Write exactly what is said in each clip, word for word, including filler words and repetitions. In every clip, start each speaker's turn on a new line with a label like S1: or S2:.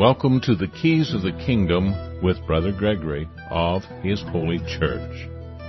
S1: Welcome to the Keys of the Kingdom with Brother Gregory of His Holy Church.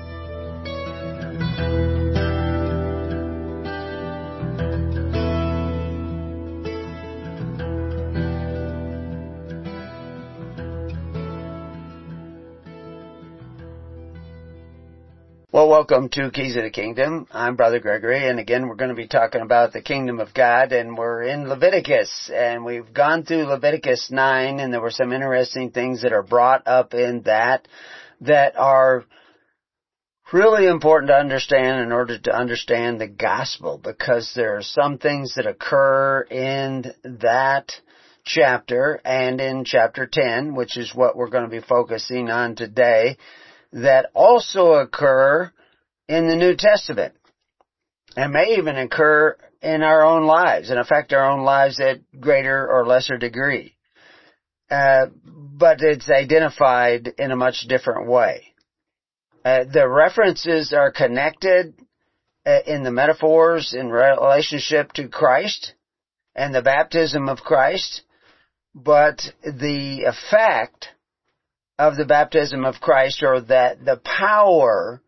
S2: Well, welcome to Keys of the Kingdom. I'm Brother Gregory, and again, we're going to be talking about the Kingdom of God, and we're in Leviticus, and we've gone through Leviticus nine, and there were some interesting things that are brought up in that that are really important to understand in order to understand the gospel, because there are some things that occur in that chapter and in chapter ten, which is what we're going to be focusing on today, that also occur in the New Testament and may even occur in our own lives and affect our own lives at greater or lesser degree. Uh, but it's identified in a much different way. Uh, the references are connected uh, in the metaphors in relationship to Christ and the baptism of Christ, but the effect of the baptism of Christ, or that the power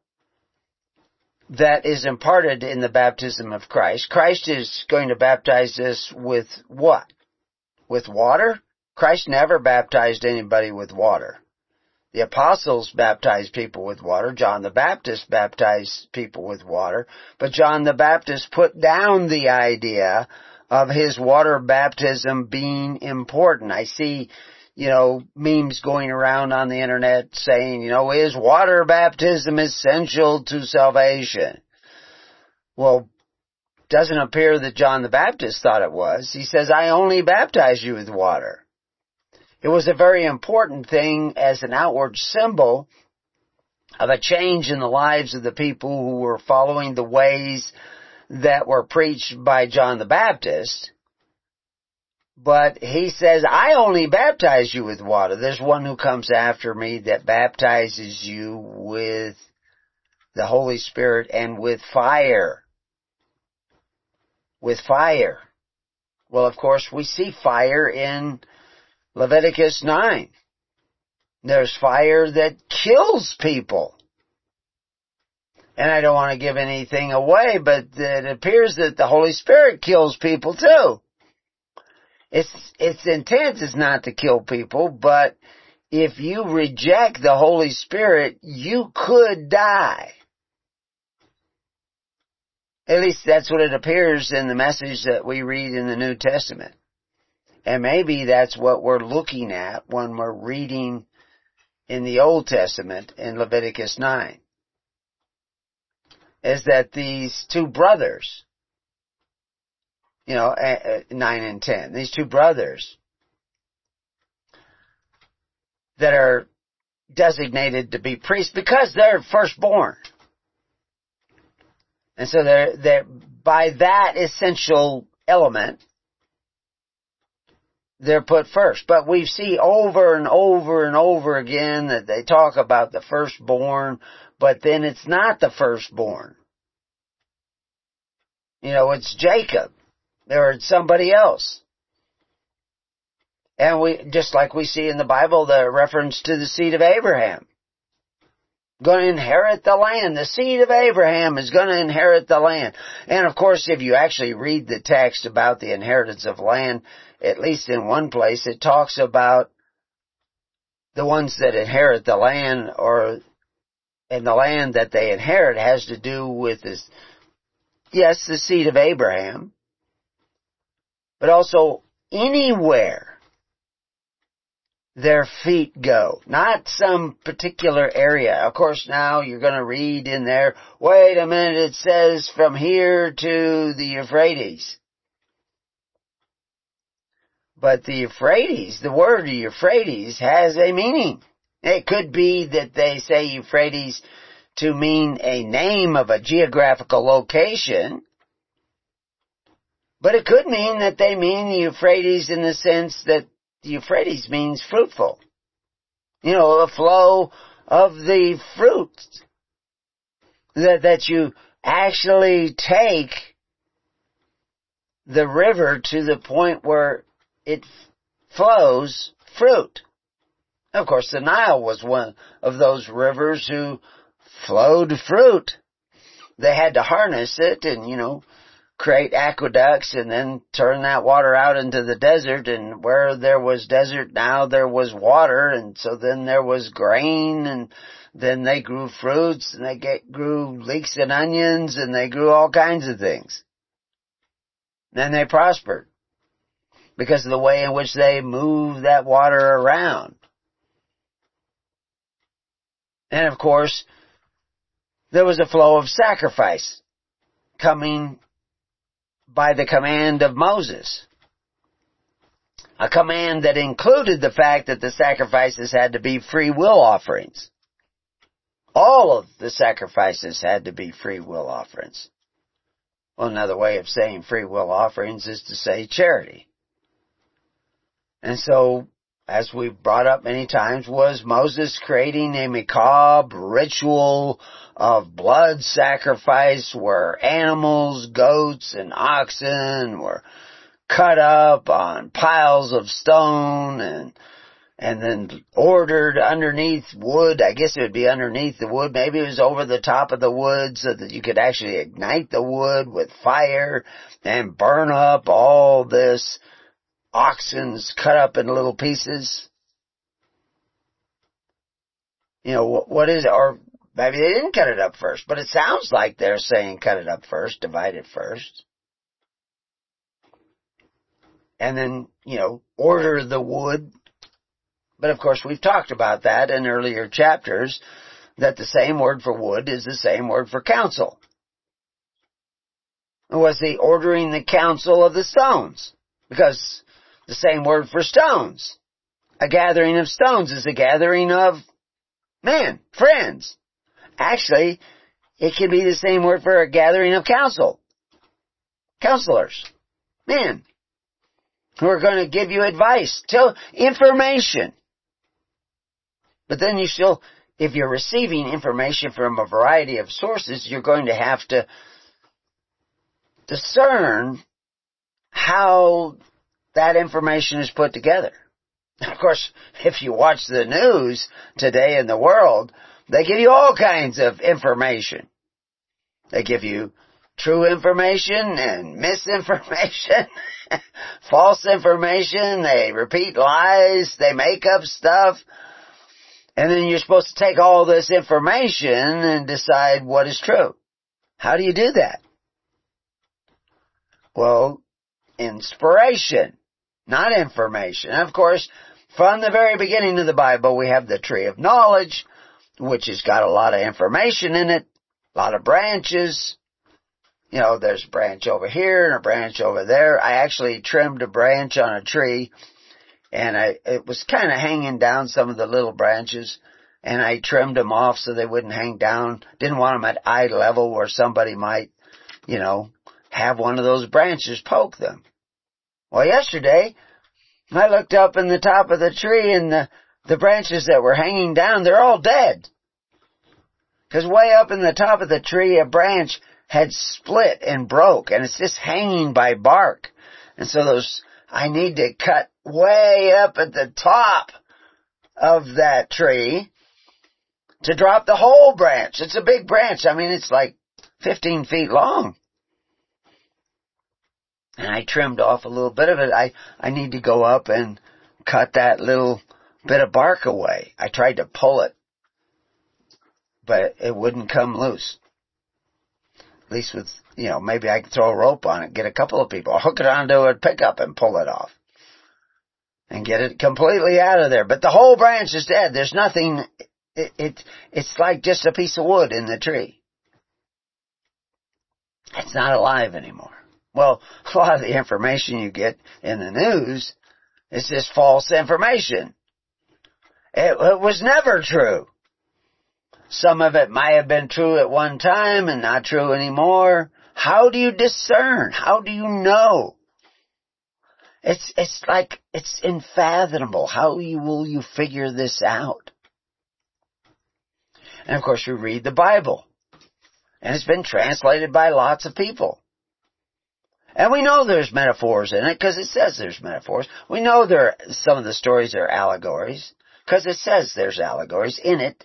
S2: that is imparted in the baptism of Christ. Christ is going to baptize us with what? With water? Christ never baptized anybody with water. The apostles baptized people with water. John the Baptist baptized people with water. But John the Baptist put down the idea of his water baptism being important. I see you know, memes going around on the internet saying, you know, is water baptism essential to salvation? Well, doesn't appear that John the Baptist thought it was. He says, I only baptize you with water. It was a very important thing as an outward symbol of a change in the lives of the people who were following the ways that were preached by John the Baptist. But he says, I only baptize you with water. There's one who comes after me that baptizes you with the Holy Spirit and with fire. With fire. Well, of course, we see fire in Leviticus nine. There's fire that kills people. And I don't want to give anything away, but it appears that the Holy Spirit kills people too. Its, its intent is not to kill people, but if you reject the Holy Spirit, you could die. At least that's what it appears in the message that we read in the New Testament. And maybe that's what we're looking at when we're reading in the Old Testament in Leviticus nine. Is that these two brothers, you know, nine and ten. These two brothers that are designated to be priests because they're firstborn. And so they're, they're, by that essential element, they're put first. But we see over and over and over again that they talk about the firstborn, but then it's not the firstborn. You know, it's Jacob. Or somebody else. And we, just like we see in the Bible, the reference to the seed of Abraham. Going to inherit the land. The seed of Abraham is going to inherit the land. And of course, if you actually read the text about the inheritance of land, at least in one place, it talks about the ones that inherit the land, or, and the land that they inherit has to do with this, yes, the seed of Abraham, but also anywhere their feet go, not some particular area. Of course, now you're going to read in there, wait a minute, it says from here to the Euphrates. But the Euphrates, the word Euphrates has a meaning. It could be that they say Euphrates to mean a name of a geographical location, but it could mean that they mean the Euphrates in the sense that the Euphrates means fruitful. You know, a flow of the fruits. That, that you actually take the river to the point where it flows fruit. Of course, the Nile was one of those rivers who flowed fruit. They had to harness it and, you know, create aqueducts and then turn that water out into the desert, and where there was desert now there was water, and so then there was grain, and then they grew fruits, and they get, grew leeks and onions, and they grew all kinds of things. Then they prospered because of the way in which they moved that water around. And of course, there was a flow of sacrifice coming by the command of Moses. A command that included the fact that the sacrifices had to be free will offerings. All of the sacrifices had to be free will offerings. Well, another way of saying free will offerings is to say charity. And so, as we've brought up many times, was Moses creating a macabre ritual of blood sacrifice where animals, goats, and oxen were cut up on piles of stone and and then ordered underneath wood. I guess it would be underneath the wood. Maybe it was over the top of the wood so that you could actually ignite the wood with fire and burn up all this oxen's cut up in little pieces. You know, what is it? Or maybe they didn't cut it up first, but it sounds like they're saying cut it up first, divide it first. And then, you know, order the wood. But of course, we've talked about that in earlier chapters, that the same word for wood is the same word for council. It was the ordering the council of the stones, because the same word for stones, a gathering of stones, is a gathering of men, friends. Actually, it can be the same word for a gathering of counsel, counselors, men, who are going to give you advice, tell information. But then you still, if you're receiving information from a variety of sources, you're going to have to discern how that information is put together. Of course, if you watch the news today in the world, they give you all kinds of information. They give you true information and misinformation, false information, they repeat lies, they make up stuff, and then you're supposed to take all this information and decide what is true. How do you do that? Well, inspiration, not information. And of course, from the very beginning of the Bible, we have the tree of knowledge, which has got a lot of information in it, a lot of branches. You know, there's a branch over here and a branch over there. I actually trimmed a branch on a tree, and I, it was kind of hanging down some of the little branches, and I trimmed them off so they wouldn't hang down. Didn't want them at eye level where somebody might, you know, have one of those branches poke them. Well, yesterday, I looked up in the top of the tree, and the, the branches that were hanging down, they're all dead. Because way up in the top of the tree, a branch had split and broke, and it's just hanging by bark. And so those, I need to cut way up at the top of that tree to drop the whole branch. It's a big branch. I mean, it's like fifteen feet long. And I trimmed off a little bit of it. I, I need to go up and cut that little bit of bark away. I tried to pull it, but it wouldn't come loose. At least with, you know, maybe I could throw a rope on it, get a couple of people, hook it onto a pickup and pull it off. And get it completely out of there. But the whole branch is dead. There's nothing, it, it it's like just a piece of wood in the tree. It's not alive anymore. Well, a lot of the information you get in the news is just false information. It, it was never true. Some of it might have been true at one time and not true anymore. How do you discern? How do you know? It's, it's like, it's unfathomable. How you, will you figure this out? And of course you read the Bible. And it's been translated by lots of people. And we know there's metaphors in it because it says there's metaphors. We know there some of the stories are allegories because it says there's allegories in it.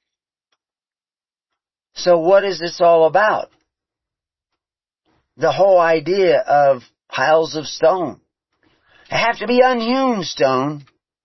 S2: So what is this all about? The whole idea of piles of stone. They have to be unhewn stone.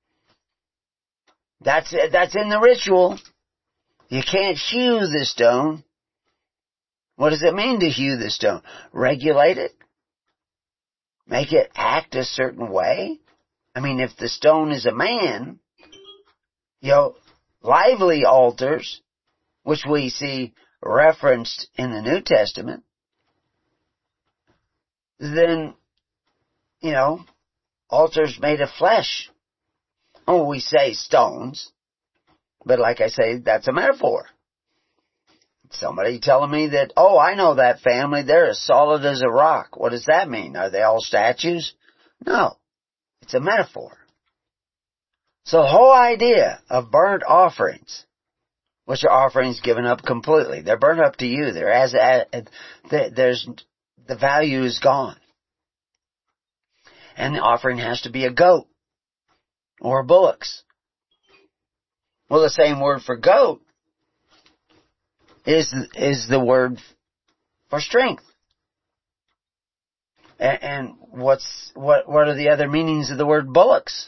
S2: That's that's in the ritual. You can't hew the stone. What does it mean to hew the stone? Regulate it? Make it act a certain way? I mean, if the stone is a man, you know, lively altars, which we see referenced in the New Testament, then, you know, altars made of flesh. Oh, we say stones, but like I say, that's a metaphor. Somebody telling me that, oh, I know that family, they're as solid as a rock. What does that mean? Are they all statues? No, it's a metaphor. So the whole idea of burnt offerings, which are offerings given up completely, they're burnt up to you. They're as, as there's the value is gone, and the offering has to be a goat or bullocks. Well, the same word for goat is is the word for strength. And, and what's what what are the other meanings of the word bullocks?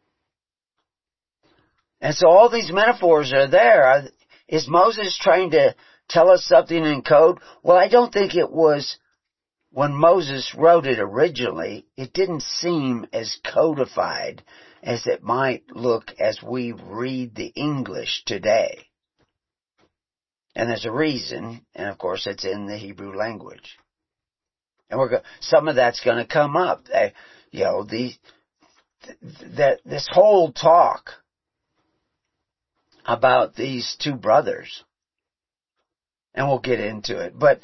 S2: And so all these metaphors are there. Is Moses trying to tell us something in code? Well, I don't think it was. When Moses wrote it originally, it didn't seem as codified as it might look as we read the English today. And there's a reason, and of course it's in the Hebrew language. And we're go- some of that's going to come up. Uh, you know, the, that this whole talk about these two brothers, and we'll get into it, but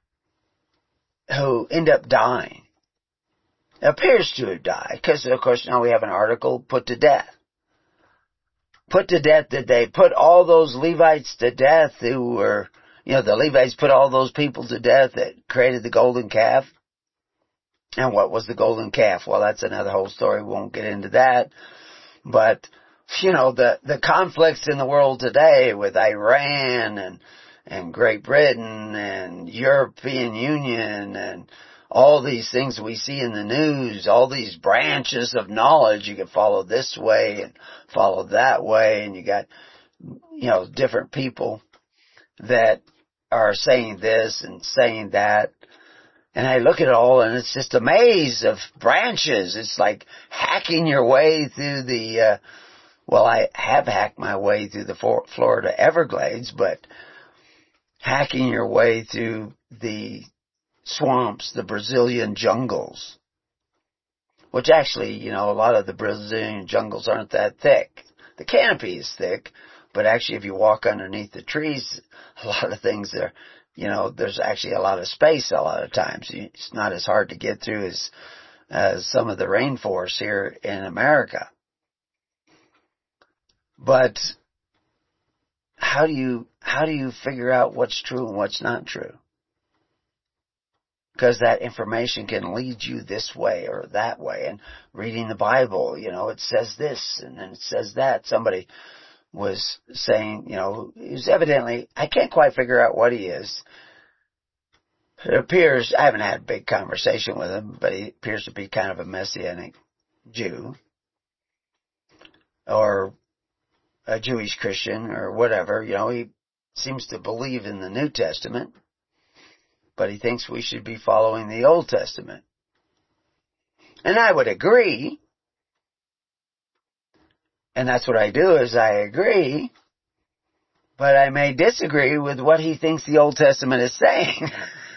S2: who end up dying. It appears to have died, because of course now we have an article, put to death. Put to death did they put all those Levites to death who were, you know, the Levites put all those people to death that created the golden calf. And what was the golden calf? Well, that's another whole story. We won't get into that. But, you know, the, the conflicts in the world today with Iran and and Great Britain and European Union and all these things we see in the news, all these branches of knowledge, you can follow this way and follow that way, and you got, you know, different people that are saying this and saying that. And I look at it all and it's just a maze of branches. It's like hacking your way through the, uh, well, I have hacked my way through the Florida Everglades, but hacking your way through the swamps, the Brazilian jungles, which actually, you know, a lot of the Brazilian jungles aren't that thick. The canopy is thick, but actually if you walk underneath the trees, a lot of things are, you know, there's actually a lot of space a lot of times. It's not as hard to get through as, as some of the rainforests here in America. But how do you, how do you figure out what's true and what's not true? Because that information can lead you this way or that way. And reading the Bible, you know, it says this and then it says that. Somebody was saying, you know, he's evidently, I can't quite figure out what he is. It appears, I haven't had a big conversation with him, but he appears to be kind of a Messianic Jew. Or a Jewish Christian or whatever. You know, he seems to believe in the New Testament, but he thinks we should be following the Old Testament. And I would agree. And that's what I do, is I agree. But I may disagree with what he thinks the Old Testament is saying.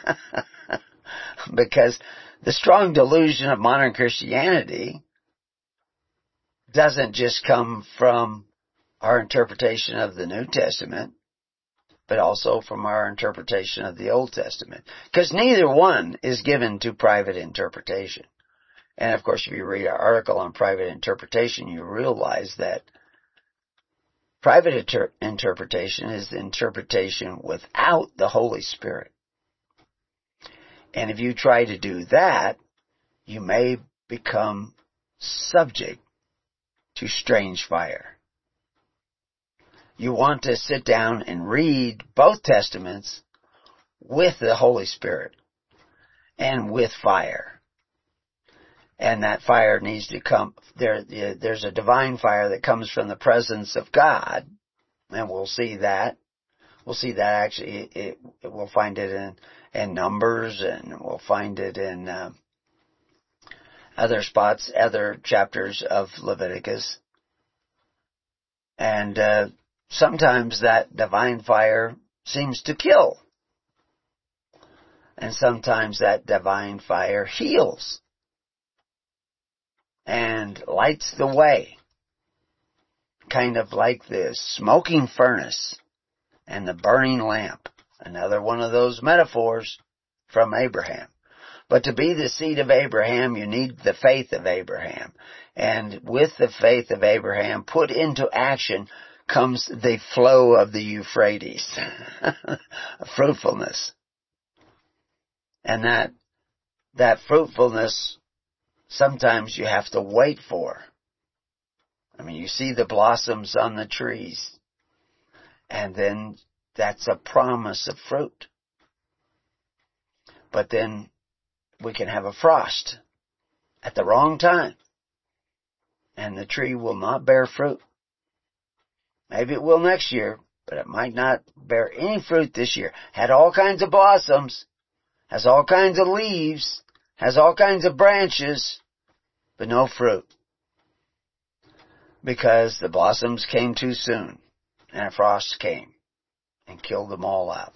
S2: Because the strong delusion of modern Christianity doesn't just come from our interpretation of the New Testament, but also from our interpretation of the Old Testament. Because neither one is given to private interpretation. And of course, if you read our article on private interpretation, you realize that private inter- interpretation is the interpretation without the Holy Spirit. And if you try to do that, you may become subject to strange fire. You want to sit down and read both Testaments with the Holy Spirit and with fire. And that fire needs to come, there, there's a divine fire that comes from the presence of God, and we'll see that. We'll see that actually, it, it, we'll find it in, in Numbers, and we'll find it in uh, other spots, other chapters of Leviticus. And uh, sometimes that divine fire seems to kill. And sometimes that divine fire heals and lights the way. Kind of like the smoking furnace and the burning lamp. Another one of those metaphors from Abraham. But to be the seed of Abraham, you need the faith of Abraham. And with the faith of Abraham put into action comes the flow of the Euphrates. Fruitfulness. And that, that fruitfulness, sometimes you have to wait for. I mean, you see the blossoms on the trees. And then that's a promise of fruit. But then we can have a frost at the wrong time. And the tree will not bear fruit. Maybe it will next year, but it might not bear any fruit this year. Had all kinds of blossoms, has all kinds of leaves, has all kinds of branches, but no fruit. Because the blossoms came too soon, and a frost came and killed them all out.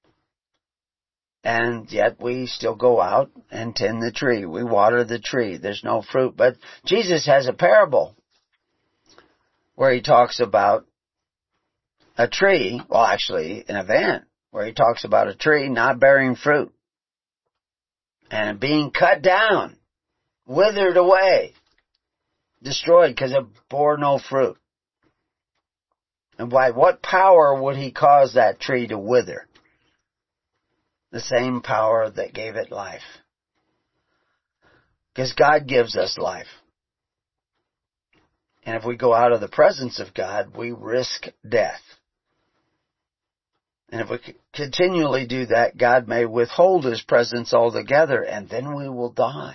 S2: And yet we still go out and tend the tree. We water the tree. There's no fruit. But Jesus has a parable where he talks about a tree, well actually an event, where he talks about a tree not bearing fruit and being cut down, withered away, destroyed because it bore no fruit. And by what power would he cause that tree to wither? The same power that gave it life. Because God gives us life. And if we go out of the presence of God, we risk death. And if we continually do that, God may withhold His presence altogether, and then we will die.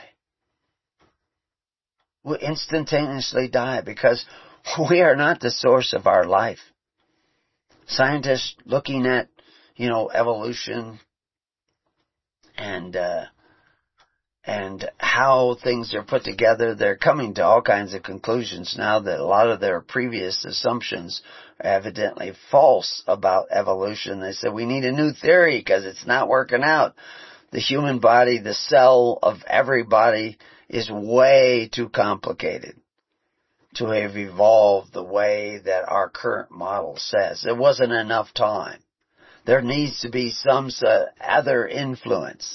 S2: We'll instantaneously die because we are not the source of our life. Scientists looking at, you know, evolution and uh, and how things are put together, they're coming to all kinds of conclusions now that a lot of their previous assumptions are evidently false about evolution. They said we need a new theory because it's not working out. The human body, the cell of every body, is way too complicated to have evolved the way that our current model says. There wasn't enough time. There needs to be some other influence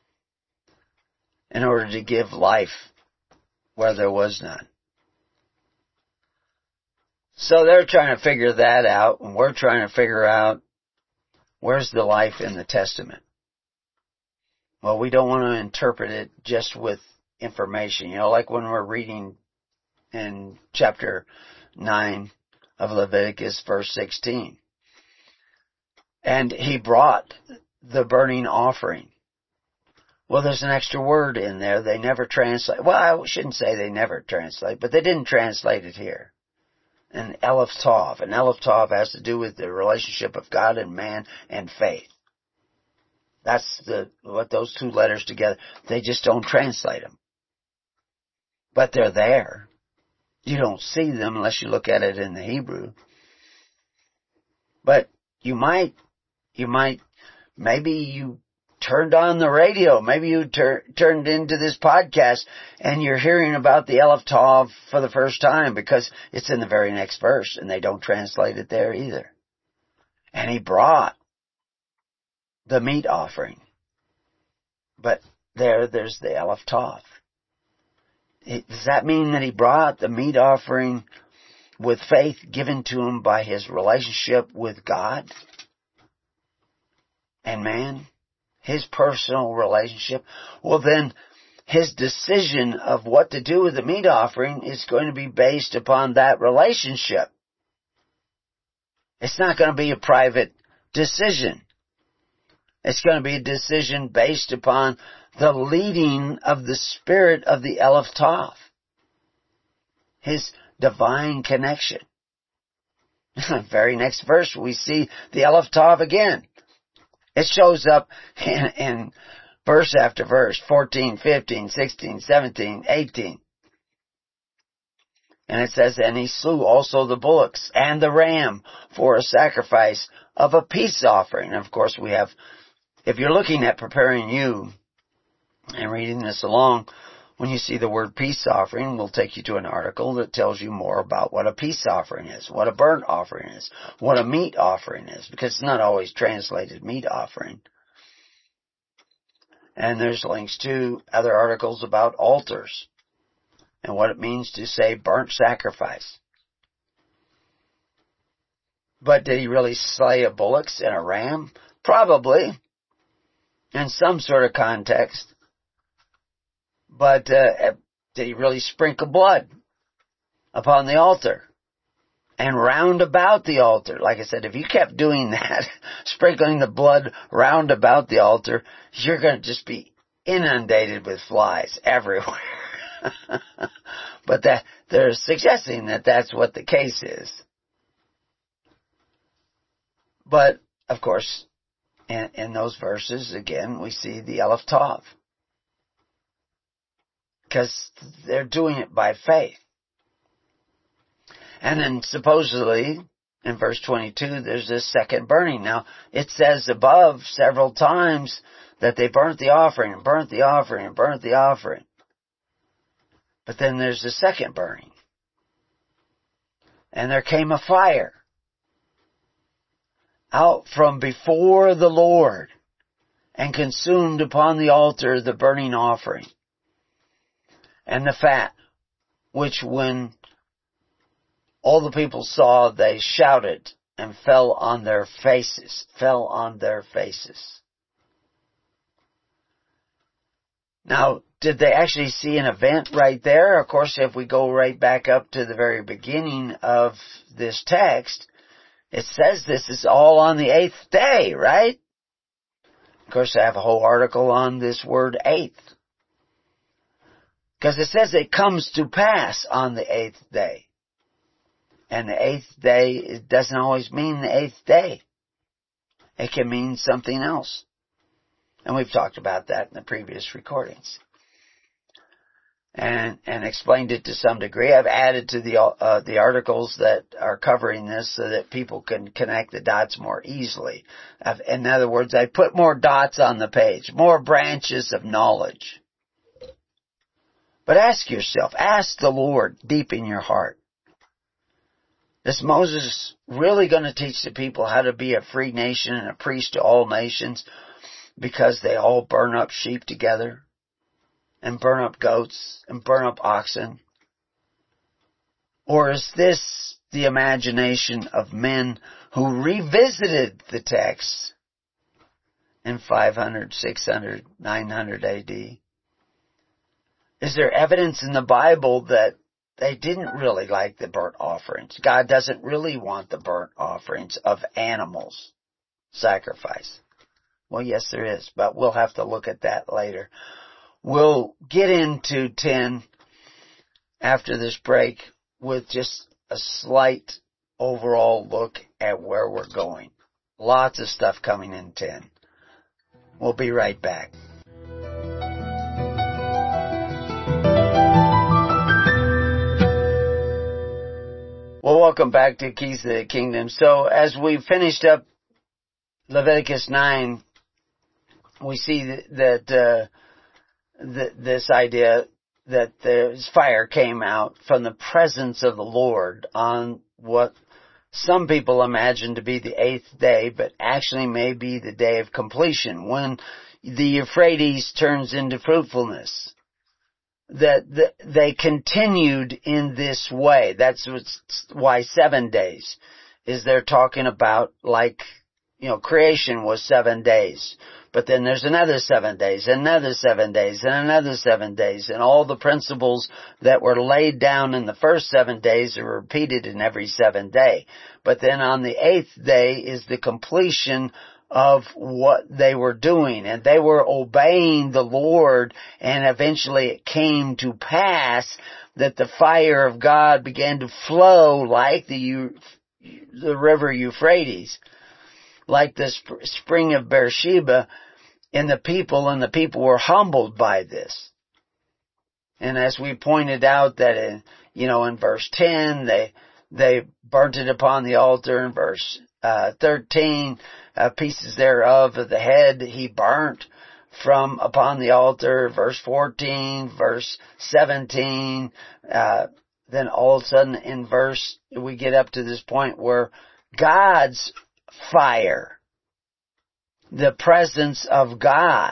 S2: in order to give life where there was none. So they're trying to figure that out, and we're trying to figure out where's the life in the Testament. Well, we don't want to interpret it just with information. You know, like when we're reading in chapter nine of Leviticus, verse sixteen. And he brought the burning offering. Well, there's an extra word in there. They never translate. Well, I shouldn't say they never translate, but they didn't translate it here. An Aleph Tov. An Aleph Tov has to do with the relationship of God and man and faith. That's the what those two letters together. They just don't translate them. But they're there. You don't see them unless you look at it in the Hebrew. But you might, you might, maybe you turned on the radio, maybe you tur- turned into this podcast and you're hearing about the Aleph Tov for the first time because it's in the very next verse and they don't translate it there either. And he brought the meat offering. But there, there's the Aleph Tov. Does that mean that he brought the meat offering with faith given to him by his relationship with God and man? his personal relationship, well then, his decision of what to do with the meat offering is going to be based upon that relationship. It's not going to be a private decision. It's going to be a decision based upon the leading of the Spirit of the Eleph Tav. His divine connection. Very next verse we see the Eleph Tav again. It shows up in, in verse after verse, fourteen, fifteen, sixteen, seventeen, eighteen. And it says, and he slew also the bullocks and the ram for a sacrifice of a peace offering. And of course we have, if you're looking at preparing you and reading this along, when you see the word peace offering, we'll take you to an article that tells you more about what a peace offering is, what a burnt offering is, what a meat offering is, because it's not always translated meat offering. And there's links to other articles about altars and what it means to say burnt sacrifice. But did he really slay a bullocks and a ram? Probably, in some sort of context. But uh, did he really sprinkle blood upon the altar and round about the altar? Like I said, if you kept doing that, sprinkling the blood round about the altar, you're going to just be inundated with flies everywhere. But that they're suggesting that that's what the case is. But, of course, in, in those verses, again, we see the Eleph Tav. Because they're doing it by faith. And then supposedly, in verse twenty-two, there's this second burning. Now, it says above several times that they burnt the offering, and burnt the offering, and burnt the offering. But then there's the second burning. And there came a fire out from before the Lord, and consumed upon the altar the burning offering and the fat, which when all the people saw, they shouted and fell on their faces, fell on their faces. Now, did they actually see an event right there? Of course, if we go right back up to the very beginning of this text, it says this is all on the eighth day, right? Of course, I have a whole article on this word eighth. Because it says it comes to pass on the eighth day. And the eighth day, it doesn't always mean the eighth day. It can mean something else. And we've talked about that in the previous recordings. And, and explained it to some degree. I've added to the, uh, the articles that are covering this so that people can connect the dots more easily. I've, in other words, I put more dots on the page, more branches of knowledge. But ask yourself, ask the Lord deep in your heart. Is Moses really going to teach the people how to be a free nation and a priest to all nations because they all burn up sheep together and burn up goats and burn up oxen? Or is this the imagination of men who revisited the text in five hundred, six hundred, nine hundred A D? Is there evidence in the Bible that they didn't really like the burnt offerings? God doesn't really want the burnt offerings of animals sacrifice. Well, yes, there is, but we'll have to look at that later. We'll get into ten after this break with just a slight overall look at where we're going. Lots of stuff coming in ten. We'll be right back. Well, welcome back to Keys to the Kingdom. So as we finished up Leviticus nine, we see that, that uh, th- this idea that the fire came out from the presence of the Lord on what some people imagine to be the eighth day, but actually may be the day of completion, when the Euphrates turns into fruitfulness. That the, they continued in this way. That's why seven days is they're talking about, like, you know, creation was seven days. But then there's another seven days, another seven days, and another seven days. And all the principles that were laid down in the first seven days are repeated in every seven day. But then on the eighth day is the completion of what they were doing. And they were obeying the Lord, and eventually it came to pass that the fire of God began to flow like the, the river Euphrates, like the sp- spring of Beersheba, in the people, and the people were humbled by this. And as we pointed out that in, you know, in verse ten, they, they burnt it upon the altar. In verse, uh, thirteen, uh, pieces thereof of the head he burnt from upon the altar. Verse fourteen, verse seventeen, uh, then all of a sudden in verse, we get up to this point where God's fire, the presence of God,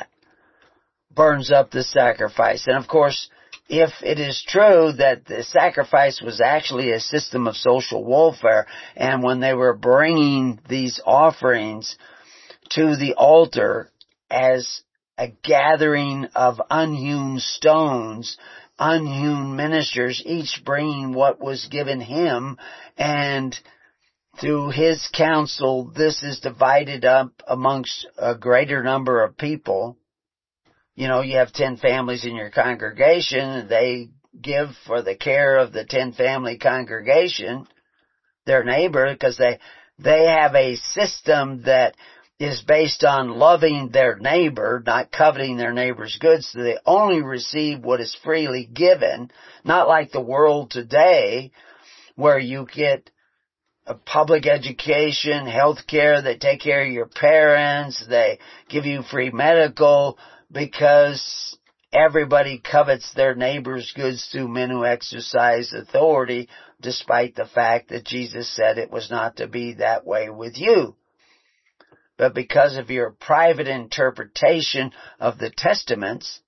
S2: burns up the sacrifice. And of course, if it is true that the sacrifice was actually a system of social warfare, and when they were bringing these offerings to the altar as a gathering of unhewn stones, unhewn ministers, each bringing what was given him, and through his counsel, this is divided up amongst a greater number of people. You know, you have ten families in your congregation, and they give for the care of the ten family congregation, their neighbor, because they, they have a system that is based on loving their neighbor, not coveting their neighbor's goods, so they only receive what is freely given, not like the world today, where you get a public education, health care, they take care of your parents, they give you free medical, because everybody covets their neighbor's goods through men who exercise authority, despite the fact that Jesus said it was not to be that way with you. But because of your private interpretation of the Testaments,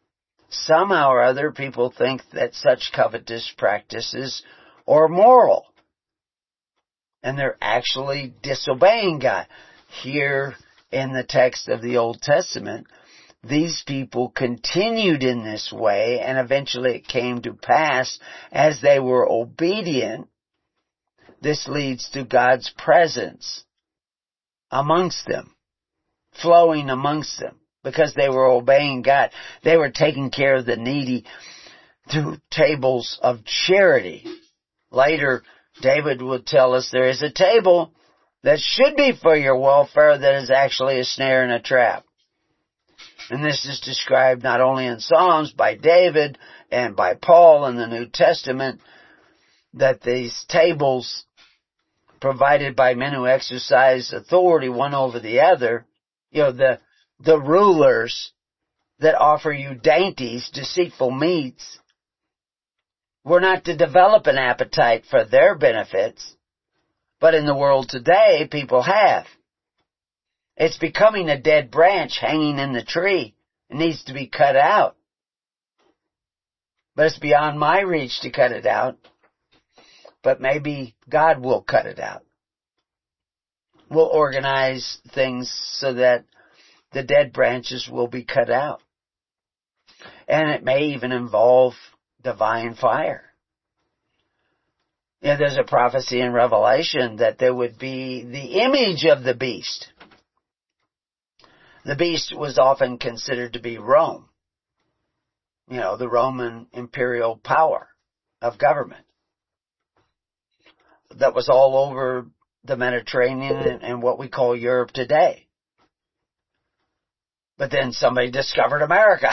S2: somehow or other people think that such covetous practices are moral. And they're actually disobeying God. Here in the text of the Old Testament, these people continued in this way, and eventually it came to pass as they were obedient. This leads to God's presence amongst them, flowing amongst them, because they were obeying God. They were taking care of the needy through tables of charity. Later, David would tell us there is a table that should be for your welfare that is actually a snare and a trap. And this is described not only in Psalms by David and by Paul in the New Testament, that these tables provided by men who exercise authority one over the other, you know, the, the rulers that offer you dainties, deceitful meats, were not to develop an appetite for their benefits, but in the world today, people have. It's becoming a dead branch hanging in the tree. It needs to be cut out. But it's beyond my reach to cut it out. But maybe God will cut it out. We'll organize things so that the dead branches will be cut out. And it may even involve divine fire. You know, there's a prophecy in Revelation that there would be the image of the beast. The beast was often considered to be Rome. You know, the Roman imperial power of government that was all over the Mediterranean and, and what we call Europe today. But then somebody discovered America.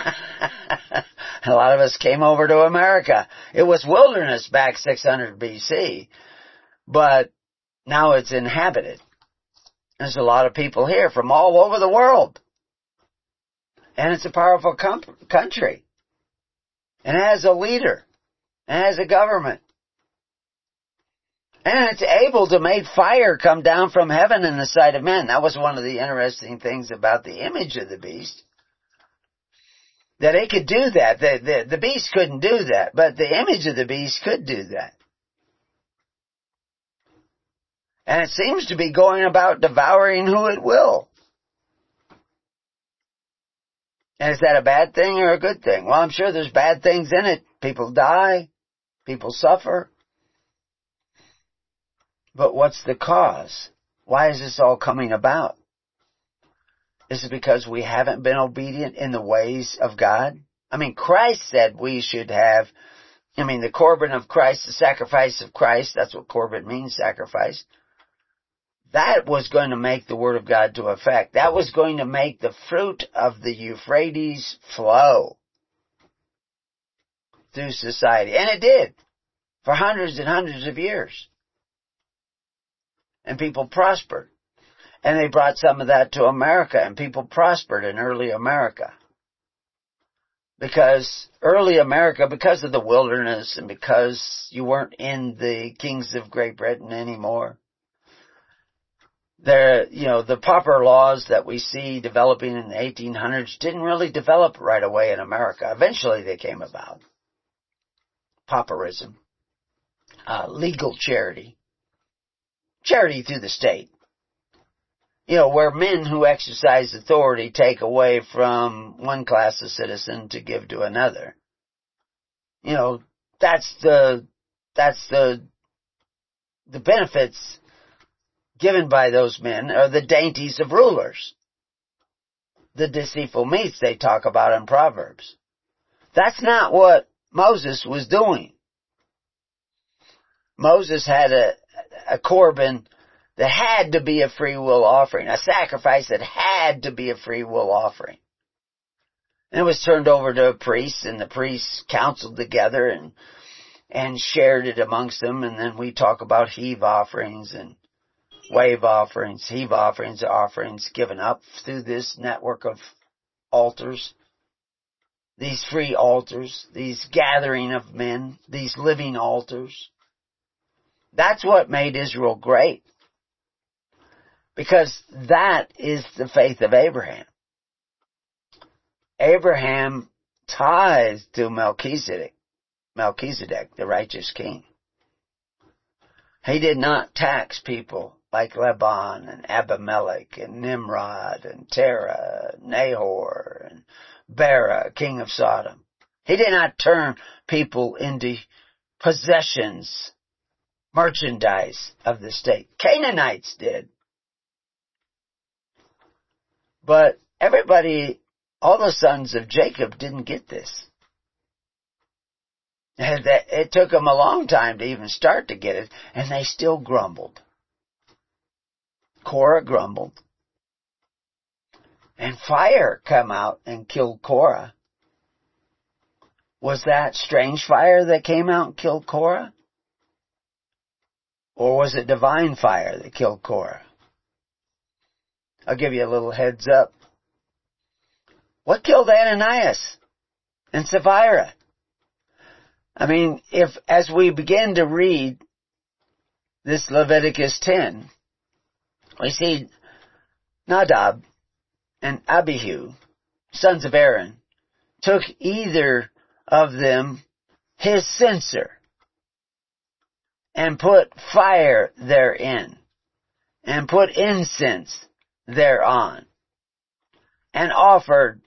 S2: A lot of us came over to America. It was wilderness back six hundred B C, but now it's inhabited. There's a lot of people here from all over the world. And it's a powerful com- country. And it has a leader. And it has a government. And it's able to make fire come down from heaven in the sight of men. That was one of the interesting things about the image of the beast. That it could do that. The, the, the beast couldn't do that. But the image of the beast could do that. And it seems to be going about devouring who it will. And is that a bad thing or a good thing? Well, I'm sure there's bad things in it. People die. People suffer. But what's the cause? Why is this all coming about? Is it because we haven't been obedient in the ways of God? I mean, Christ said we should have, I mean, the Corban of Christ, the sacrifice of Christ, that's what Corban means, sacrifice. That was going to make the Word of God to effect. That was going to make the fruit of the Euphrates flow through society. And it did for hundreds and hundreds of years. And people prospered. And they brought some of that to America, and people prospered in early America. Because early America, because of the wilderness and because you weren't in the kings of Great Britain anymore, the, you know, the pauper laws that we see developing in the eighteen hundreds didn't really develop right away in America. Eventually they came about. Pauperism. Uh, legal charity. Charity through the state. You know, where men who exercise authority take away from one class of citizen to give to another. You know, that's the, that's the, the benefits given by those men are the dainties of rulers. The deceitful meats they talk about in Proverbs. That's not what Moses was doing. Moses had a, a Corban that had to be a free will offering, a sacrifice that had to be a free will offering. And it was turned over to a priest, and the priests counseled together and and shared it amongst them. And then we talk about heave offerings and wave offerings. Heave offerings are offerings given up through this network of altars. These free altars, these gathering of men, these living altars. That's what made Israel great. Because that is the faith of Abraham. Abraham tithed to Melchizedek, Melchizedek, the righteous king. He did not tax people like Laban and Abimelech and Nimrod and Terah, and Nahor and Bera, king of Sodom. He did not turn people into possessions, merchandise of the state. Canaanites did. But everybody, all the sons of Jacob didn't get this. It took them a long time to even start to get it, and they still grumbled. Korah grumbled. And fire come out and killed Korah. Was that strange fire that came out and killed Korah? Or was it divine fire that killed Korah? I'll give you a little heads up. What killed Ananias and Sapphira? I mean, if as we begin to read this Leviticus ten, we see Nadab and Abihu, sons of Aaron, took either of them his censer and put fire therein and put incense thereon, and offered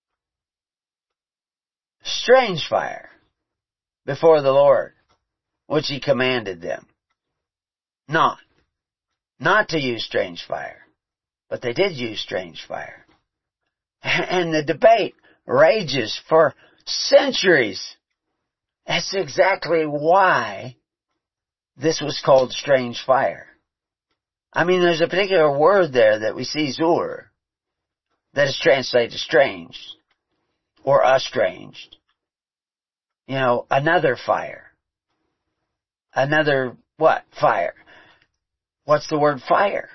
S2: strange fire before the Lord, which he commanded them not, not to use strange fire. But they did use strange fire. And the debate rages for centuries. That's exactly why this was called strange fire. I mean, there's a particular word there that we see, zur, that is translated strange, or estranged. You know, another fire. Another, what? Fire. What's the word fire?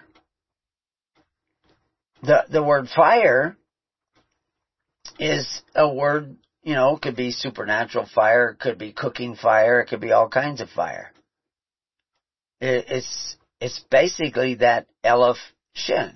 S2: The, the word fire is a word, you know, could be supernatural fire, it could be cooking fire, it could be all kinds of fire. It, it's, It's basically that Aleph Shin.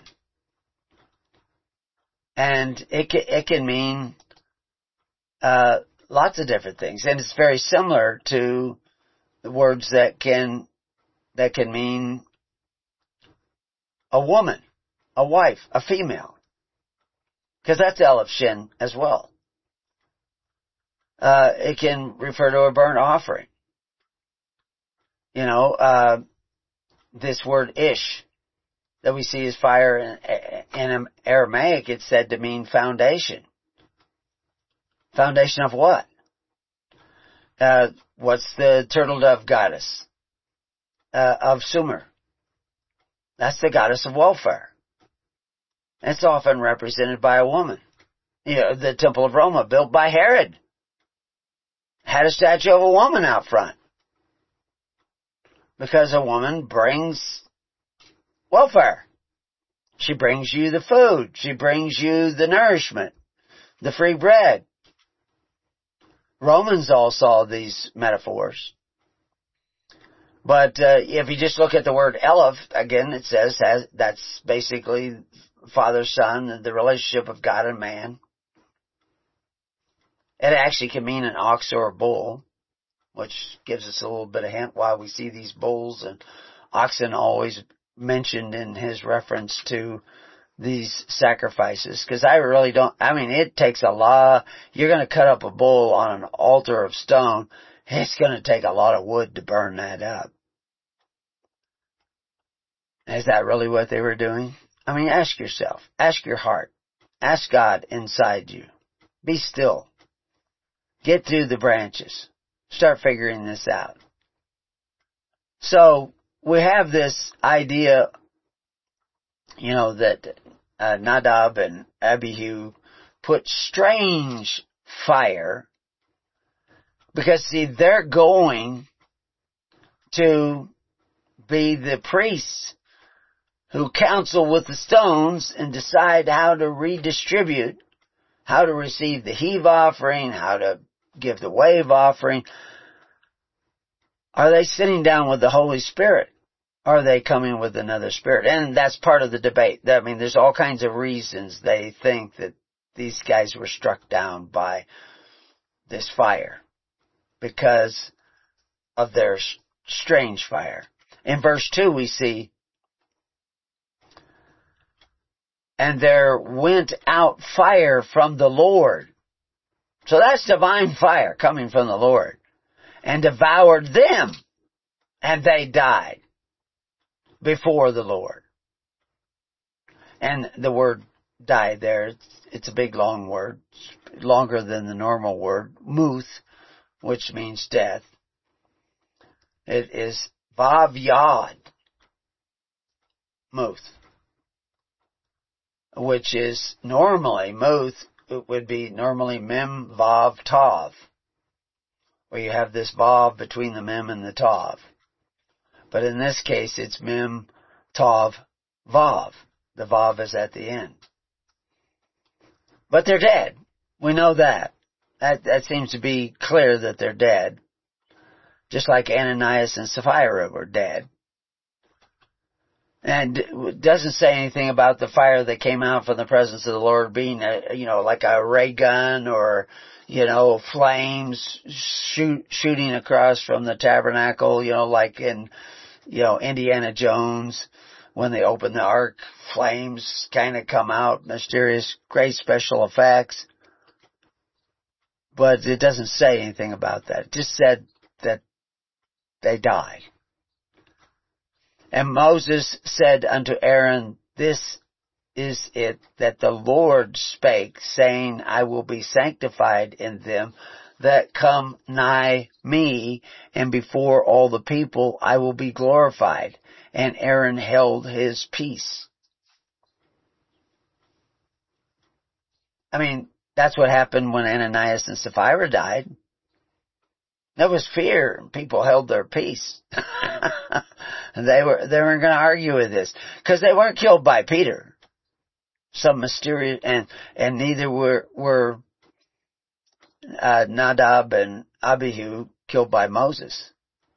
S2: And it can, it can mean uh, lots of different things. And it's very similar to the words that can that can mean a woman, a wife, a female. Because that's Elif Shin as well. Uh, it can refer to a burnt offering. You know, uh, this word ish that we see as fire in, in Aramaic, it's said to mean foundation. Foundation of what? Uh, what's the turtle dove goddess? Uh, of Sumer. That's the goddess of welfare. It's often represented by a woman. You know, the Temple of Roma, built by Herod, had a statue of a woman out front. Because a woman brings welfare. She brings you the food. She brings you the nourishment, the free bread. Romans all saw these metaphors. But uh, if you just look at the word Elif, again, it says has, that's basically Father, Son, the relationship of God and man. It actually can mean an ox or a bull, which gives us a little bit of hint why we see these bulls and oxen always mentioned in his reference to these sacrifices. Because I really don't, I mean, it takes a lot, you're going to cut up a bull on an altar of stone, it's going to take a lot of wood to burn that up. Is that really what they were doing? I mean, ask yourself, ask your heart, ask God inside you. Be still. Get through the branches. Start figuring this out. So, we have this idea, you know, that uh, Nadab and Abihu put strange fire, because see, they're going to be the priests who counsel with the stones and decide how to redistribute, how to receive the heave offering, how to give the wave offering. Are they sitting down with the Holy Spirit? Or are they coming with another spirit? And that's part of the debate. I mean, there's all kinds of reasons they think that these guys were struck down by this fire, because of their strange fire. In verse two we see, and there went out fire from the Lord. So that's divine fire coming from the Lord. And devoured them, and they died before the Lord. And the word died there, it's, it's a big long word, it's longer than the normal word, muth, which means death. It is vav yad, muth, which is normally, muth, it would be normally mem vav tav, where you have this vav between the mem and the tav. But in this case, it's mem tav vav. The vav is at the end. But they're dead. We know that. That, that seems to be clear that they're dead. Just like Ananias and Sapphira were dead. And it doesn't say anything about the fire that came out from the presence of the Lord being, a, you know, like a ray gun or, you know, flames shoot, shooting across from the tabernacle, you know, like in, you know, Indiana Jones, when they open the ark, flames kind of come out, mysterious, great special effects. But it doesn't say anything about that. It just said that they died. And Moses said unto Aaron, this is it that the Lord spake, saying, I will be sanctified in them that come nigh me, and before all the people I will be glorified. And Aaron held his peace. I mean, that's what happened when Ananias and Sapphira died. There was fear, and people held their peace. And they were they weren't going to argue with this, because they weren't killed by Peter. Some mysterious, and and neither were were uh, Nadab and Abihu killed by Moses.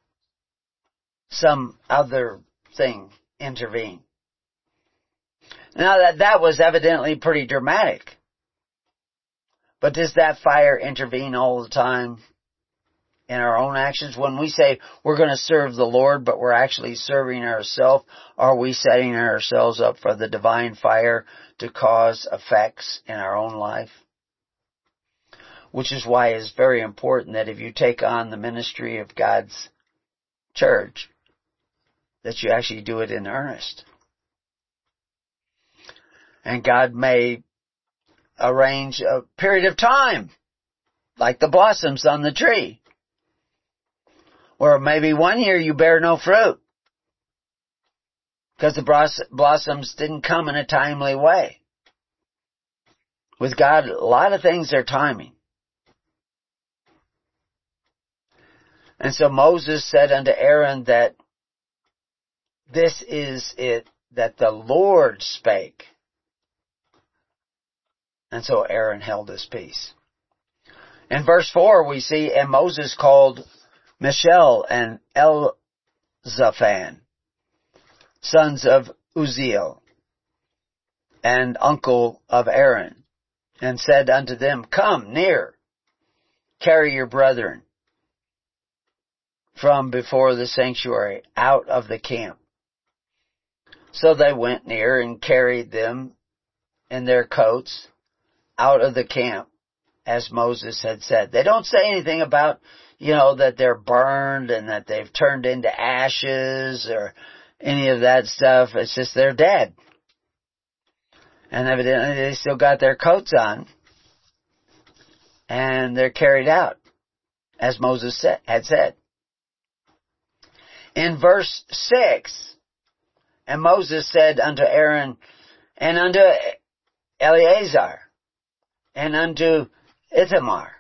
S2: Some other thing intervened. Now that that was evidently pretty dramatic. But does that fire intervene all the time? in our own actions? When we say we're going to serve the Lord, but we're actually serving ourselves, are we setting ourselves up for the divine fire to cause effects in our own life? Which is why it's very important that if you take on the ministry of God's church, that you actually do it in earnest. And God may arrange a period of time, like the blossoms on the tree, where maybe one year you bear no fruit because the blossoms didn't come in a timely way. With God, a lot of things are timing. And so Moses said unto Aaron that this is it, that the Lord spake. And so Aaron held his peace. In verse four we see, and Moses called Mishael and Elzaphan, sons of Uzziel, and uncle of Aaron, and said unto them, Come near, carry your brethren from before the sanctuary out of the camp. So they went near and carried them in their coats out of the camp, as Moses had said. They don't say anything about, you know, that they're burned and that they've turned into ashes or any of that stuff. It's just they're dead. And evidently they still got their coats on. And they're carried out, as Moses said, had said. In verse six, and Moses said unto Aaron, and unto Eleazar, and unto Ithamar,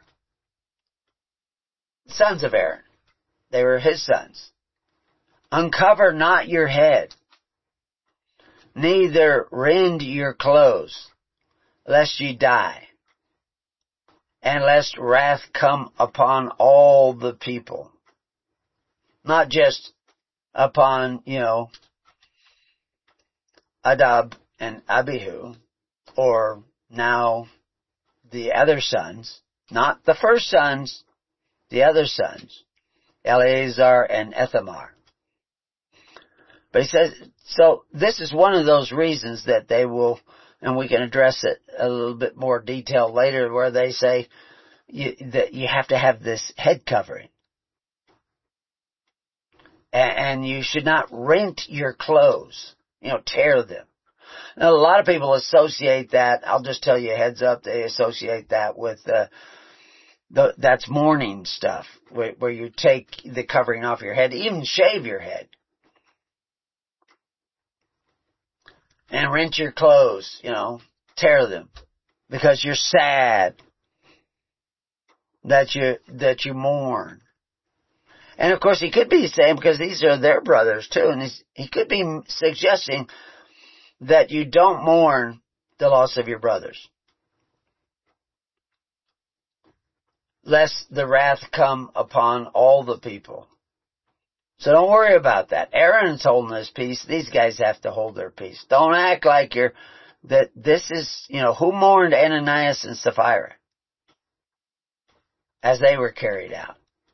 S2: sons of Aaron, they were his sons, uncover not your head, neither rend your clothes, lest ye die, and lest wrath come upon all the people. Not just upon, you know, Adab and Abihu, or now the other sons, not the first sons, the other sons, Eleazar and Ithamar. But he says, so this is one of those reasons that they will, and we can address it a little bit more detail later, where they say you, that you have to have this head covering. And, and you should not rent your clothes, you know, tear them. Now, a lot of people associate that, I'll just tell you a heads up, they associate that with, uh, the, that's mourning stuff, where, where you take the covering off your head, even shave your head. And rent your clothes, you know, tear them, because you're sad that you, that you mourn. And of course he could be saying, because these are their brothers too, and he's, he could be suggesting that you don't mourn the loss of your brothers, lest the wrath come upon all the people. So don't worry about that. Aaron's holding his peace. These guys have to hold their peace. Don't act like you're, that this is, you know, who mourned Ananias and Sapphira as they were carried out.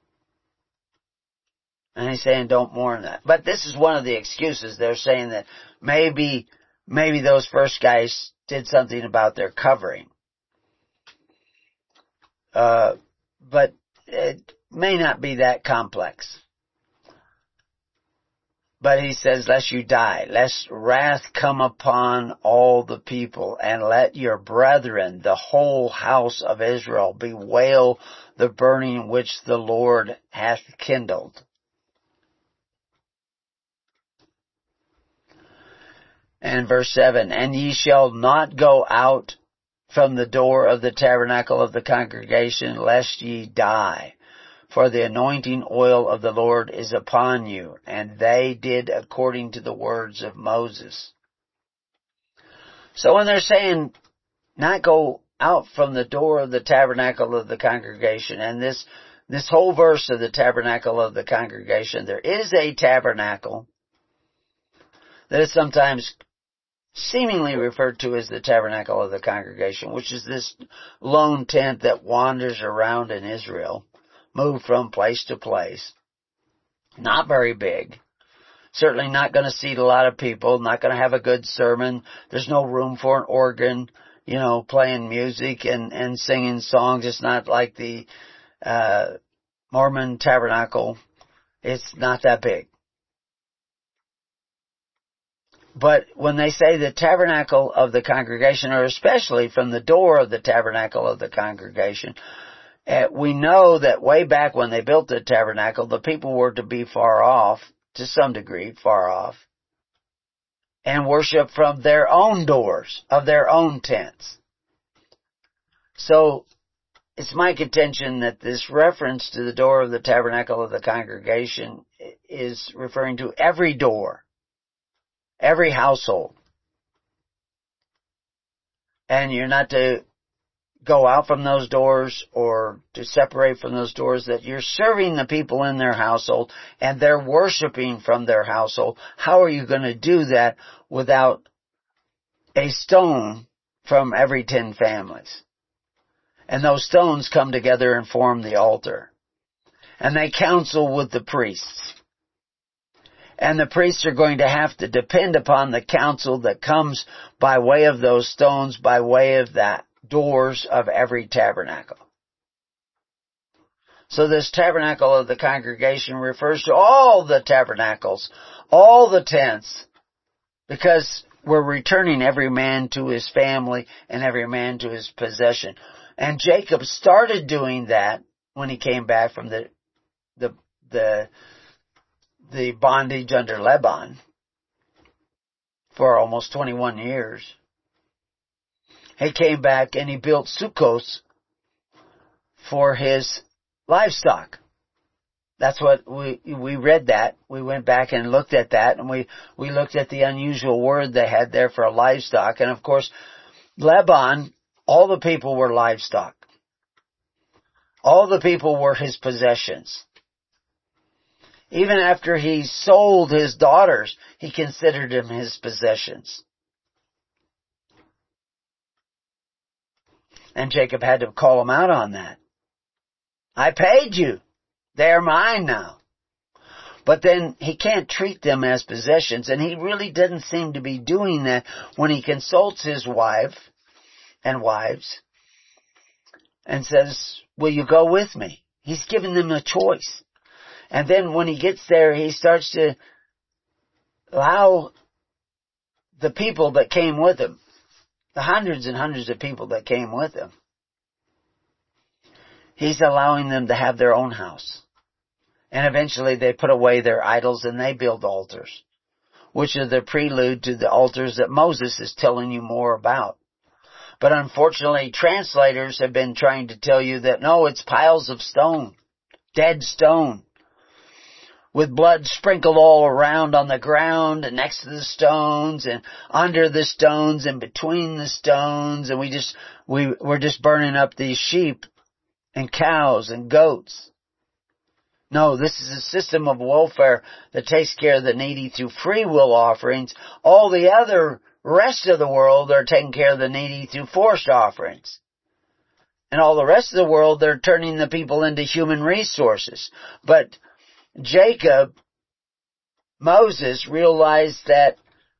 S2: And he's saying don't mourn that. But this is one of the excuses. They're saying that maybe, maybe those first guys did something about their covering. Uh, but it may not be that complex. But he says, lest you die, lest wrath come upon all the people, and let your brethren, the whole house of Israel, bewail the burning which the Lord hath kindled. And verse seven, and ye shall not go out from the door of the tabernacle of the congregation, lest ye die. For the anointing oil of the Lord is upon you. And they did according to the words of Moses. So when they're saying not go out from the door of the tabernacle of the congregation, and this, this whole verse of the tabernacle of the congregation, there is a tabernacle that is sometimes seemingly referred to as the tabernacle of the congregation, which is this lone tent that wanders around in Israel. move from place to place. Not very big. Certainly not going to seat a lot of people. Not going to have a good sermon. There's no room for an organ, you know, playing music and, and singing songs. It's not like the uh Mormon tabernacle. It's not that big. But when they say the tabernacle of the congregation, or especially from the door of the tabernacle of the congregation, uh, we know that way back when they built the tabernacle, the people were to be far off, to some degree, far off, and worship from their own doors, of their own tents. So, it's my contention that this reference to the door of the tabernacle of the congregation is referring to every door, every household. And you're not to go out from those doors or to separate from those doors, that you're serving the people in their household and they're worshiping from their household. How are you going to do that without a stone from every ten families? And those stones come together and form the altar. And they counsel with the priests. And the priests are going to have to depend upon the counsel that comes by way of those stones, by way of that doors of every tabernacle. So this tabernacle of the congregation refers to all the tabernacles, all the tents, because we're returning every man to his family and every man to his possession. And Jacob started doing that when he came back from the the the the bondage under Laban for almost twenty-one years. He came back and he built sukkos for his livestock. That's what we we read that. We went back and looked at that, and we we looked at the unusual word they had there for a livestock. And of course, Laban, all the people were livestock. All the people were his possessions. Even after he sold his daughters, he considered them his possessions. And Jacob had to call him out on that. I paid you. They're mine now. But then he can't treat them as possessions, and he really doesn't seem to be doing that when he consults his wife and wives and says, will you go with me? He's giving them a choice. And then when he gets there, he starts to allow the people that came with him, the hundreds and hundreds of people that came with him, he's allowing them to have their own house. And eventually they put away their idols and they build altars, which are the prelude to the altars that Moses is telling you more about. But unfortunately, translators have been trying to tell you that no, it's piles of stone, dead stone, with blood sprinkled all around on the ground and next to the stones and under the stones and between the stones, and we just we we're just burning up these sheep and cows and goats. No, this is a system of welfare that takes care of the needy through free will offerings. All the other rest of the world are taking care of the needy through forced offerings. And all the rest of the world, they're turning the people into human resources. But Jacob, Moses, realized that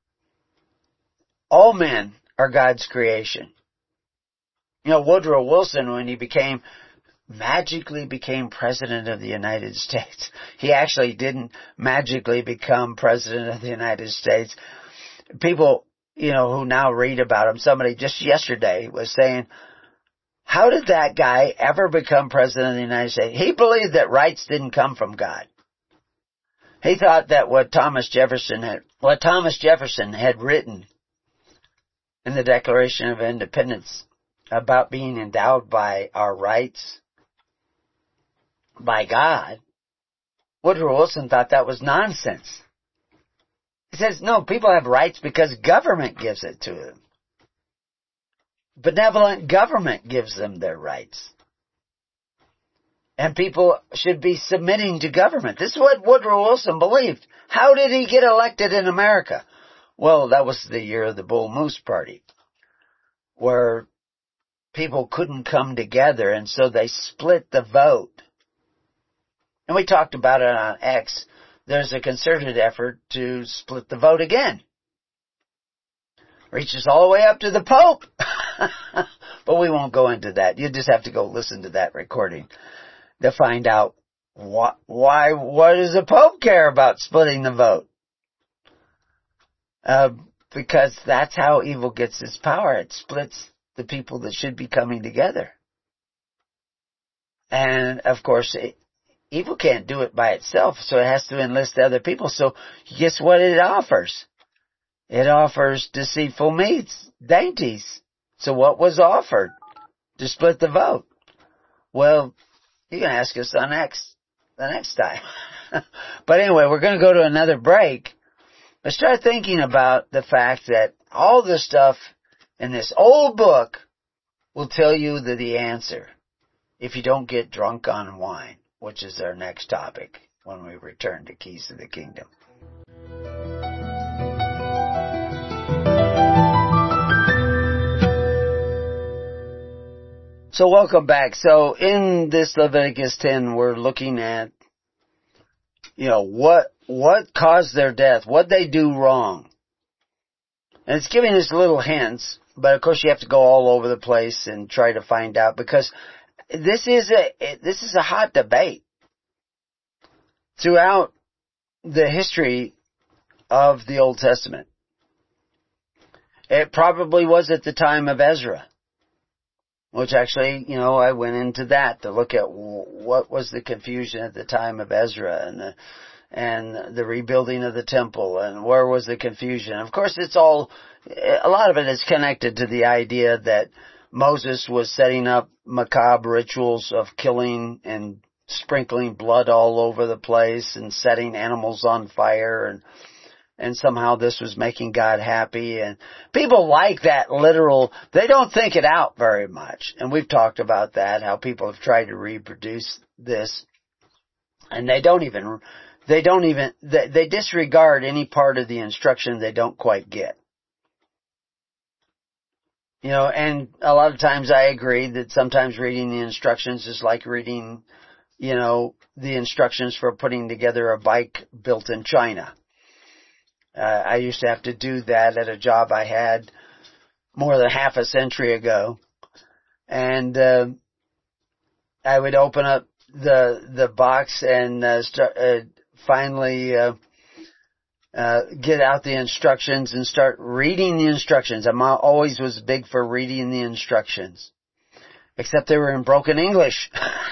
S2: all men are God's creation. You know, Woodrow Wilson, when he became, magically became President of the United States. He actually didn't magically become President of the United States. People, you know, who now read about him, somebody just yesterday was saying, how did that guy ever become President of the United States? He believed that rights didn't come from God. He thought that what Thomas Jefferson had, what Thomas Jefferson had written in the Declaration of Independence about being endowed by our rights by God, Woodrow Wilson thought that was nonsense. He says, no, people have rights because government gives it to them. Benevolent government gives them their rights. And people should be submitting to government. This is what Woodrow Wilson believed. How did he get elected in America? Well, that was the year of the Bull Moose Party, where people couldn't come together, and so they split the vote. And we talked about it on X. There's a concerted effort to split the vote again. Reaches all the way up to the Pope. But we won't go into that. You just have to go listen to that recording to find out why, why, what does the Pope care about splitting the vote? Uh, because that's how evil gets its power. It splits the people that should be coming together. And of course, it, evil can't do it by itself, so it has to enlist other people. So guess what it offers? It offers deceitful meats, dainties. So what was offered to split the vote? Well, you can ask us on X the next time. But anyway, we're going to go to another break. But start thinking about the fact that all the stuff in this old book will tell you the, the answer if you don't get drunk on wine, which is our next topic when we return to Keys of the Kingdom. So welcome back. So in this Leviticus ten, we're looking at, you know, what, what caused their death? What they do wrong? And it's giving us little hints, but of course you have to go all over the place and try to find out, because this is a, this is a hot debate throughout the history of the Old Testament. It probably was at the time of Ezra, which actually, you know, I went into that to look at what was the confusion at the time of Ezra and the, and the rebuilding of the temple, and where was the confusion. Of course, it's all, a lot of it is connected to the idea that Moses was setting up macabre rituals of killing and sprinkling blood all over the place and setting animals on fire, and and somehow this was making God happy. And people like that literal, they don't think it out very much. And we've talked about that, how people have tried to reproduce this, and they don't even, they don't even, they, they disregard any part of the instruction they don't quite get. You know, and a lot of times I agree that sometimes reading the instructions is like reading, you know, the instructions for putting together a bike built in China. Uh, I used to have to do that at a job I had more than half a century ago. And, uh, I would open up the, the box and, uh, start, uh, finally, uh, uh, get out the instructions and start reading the instructions. I always was big for reading the instructions. Except they were in broken English.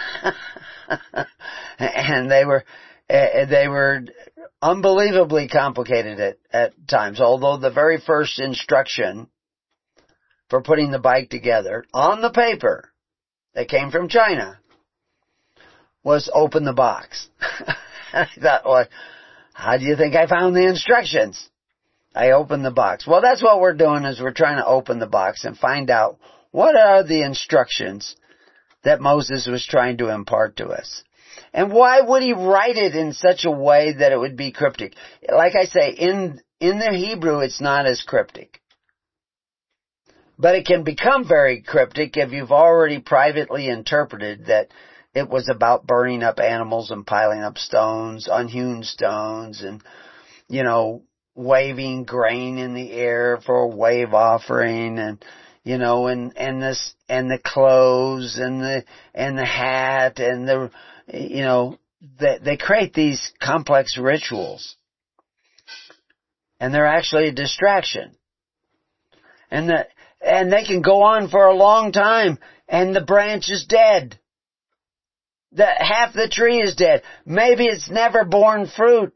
S2: And they were, uh, they were unbelievably complicated at, at times. Although the very first instruction for putting the bike together on the paper that came from China was open the box. I thought, well, how do you think I found the instructions? I opened the box. Well, that's what we're doing, is we're trying to open the box and find out what are the instructions that Moses was trying to impart to us. And why would he write it in such a way that it would be cryptic? Like I say, in, in the Hebrew, it's not as cryptic. But it can become very cryptic if you've already privately interpreted that it was about burning up animals and piling up stones, unhewn stones, and, you know, waving grain in the air for a wave offering, and, you know, and, and this, and the clothes, and the, and the hat, and the, you know, they, they create these complex rituals. And they're actually a distraction. And the, and they can go on for a long time, and the branch is dead. The, half the tree is dead. Maybe it's never borne fruit.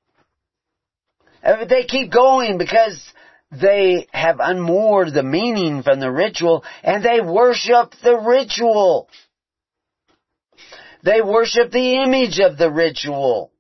S2: They keep going because they have unmoored the meaning from the ritual, and they worship the ritual. They worship the image of the ritual.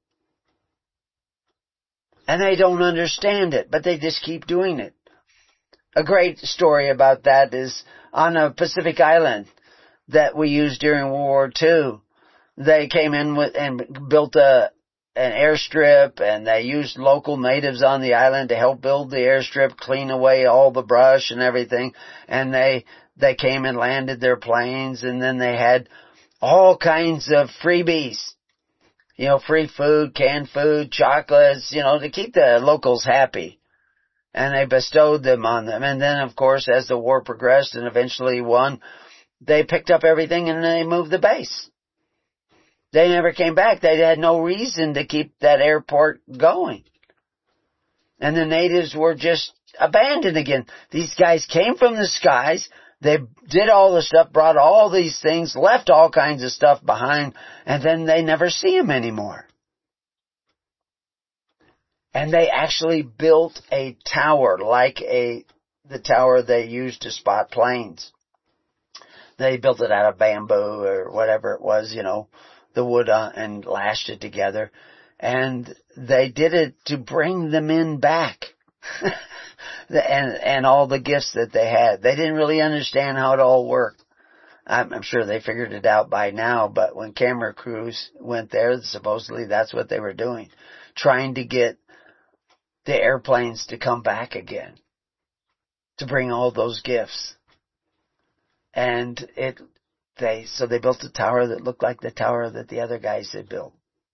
S2: And they don't understand it, but they just keep doing it. A great story about that is on a Pacific island that we used during World War Two. They came in with and built a an airstrip, and they used local natives on the island to help build the airstrip, clean away all the brush and everything. And they they came and landed their planes, and then they had all kinds of freebies. you know, free food, canned food, chocolates, you know, to keep the locals happy. And they bestowed them on them. And then, of course, as the war progressed and eventually won, they picked up everything and they moved the base. They never came back. They had no reason to keep that airport going. And the natives were just abandoned again. These guys came from the skies. They did all the stuff, brought all these things, left all kinds of stuff behind, and then they never see them anymore. And they actually built a tower like a the tower they used to spot planes. They built it out of bamboo or whatever it was, you know, the wood, uh, and lashed it together. And they did it to bring the men back. and and all the gifts that they had. They didn't really understand how it all worked. I'm, I'm sure they figured it out by now, but when camera crews went there, supposedly that's what they were doing. Trying to get the airplanes to come back again. To bring all those gifts. And it, they, so they built a tower that looked like the tower that the other guys had built.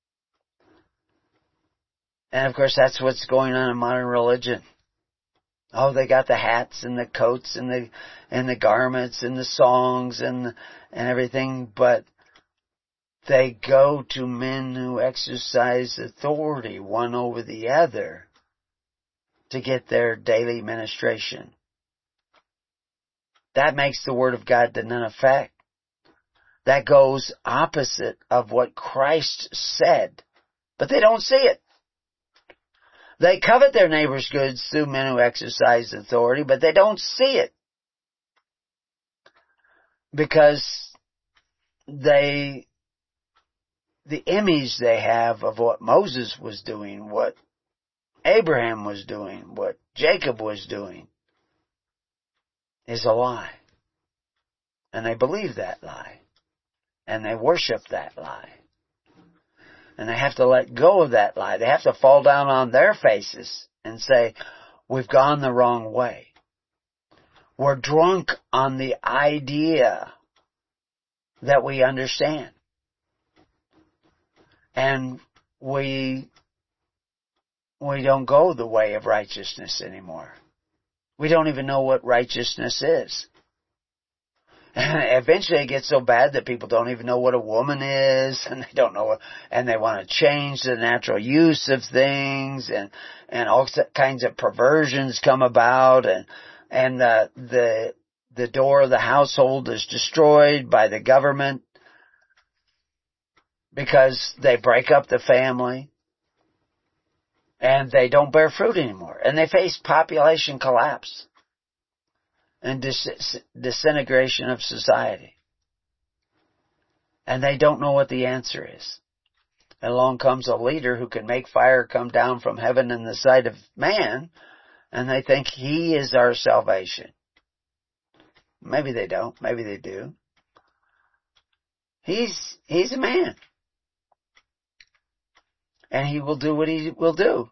S2: And of course that's what's going on in modern religion. Oh, they got the hats and the coats and the, and the garments and the songs and, and everything, but they go to men who exercise authority one over the other to get their daily ministration. That makes the Word of God to none effect. That goes opposite of what Christ said. But they don't see it. They covet their neighbor's goods through men who exercise authority, but they don't see it. Because they, the image they have of what Moses was doing, what Abraham was doing, what Jacob was doing, is a lie. And they believe that lie. And they worship that lie. And they have to let go of that lie. They have to fall down on their faces and say, we've gone the wrong way. We're drunk on the idea that we understand. And we, we don't go the way of righteousness anymore. We don't even know what righteousness is. And eventually it gets so bad that people don't even know what a woman is, and they don't know what, and they want to change the natural use of things, and, and all kinds of perversions come about, and, and the, the, the door of the household is destroyed by the government because they break up the family. And they don't bear fruit anymore. And they face population collapse and dis- disintegration of society. And they don't know what the answer is. And along comes a leader who can make fire come down from heaven in the sight of man, and they think he is our salvation. Maybe they don't. Maybe they do. He's, he's a man. And he will do what he will do.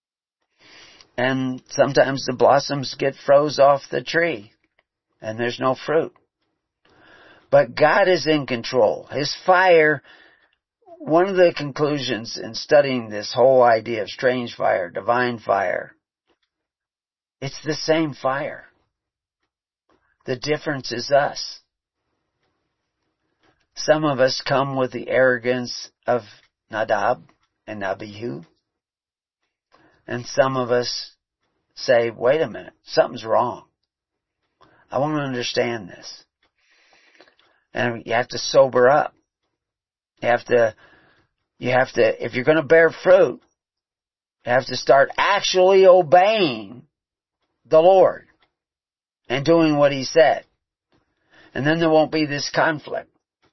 S2: And sometimes the blossoms get froze off the tree. And there's no fruit. But God is in control. His fire, one of the conclusions in studying this whole idea of strange fire, divine fire, it's the same fire. The difference is us. Some of us come with the arrogance of Nadab and Abihu. And some of us say, wait a minute, something's wrong. I want to understand this. And you have to sober up. You have to, you have to, if you're going to bear fruit, you have to start actually obeying the Lord and doing what He said. And then there won't be this conflict.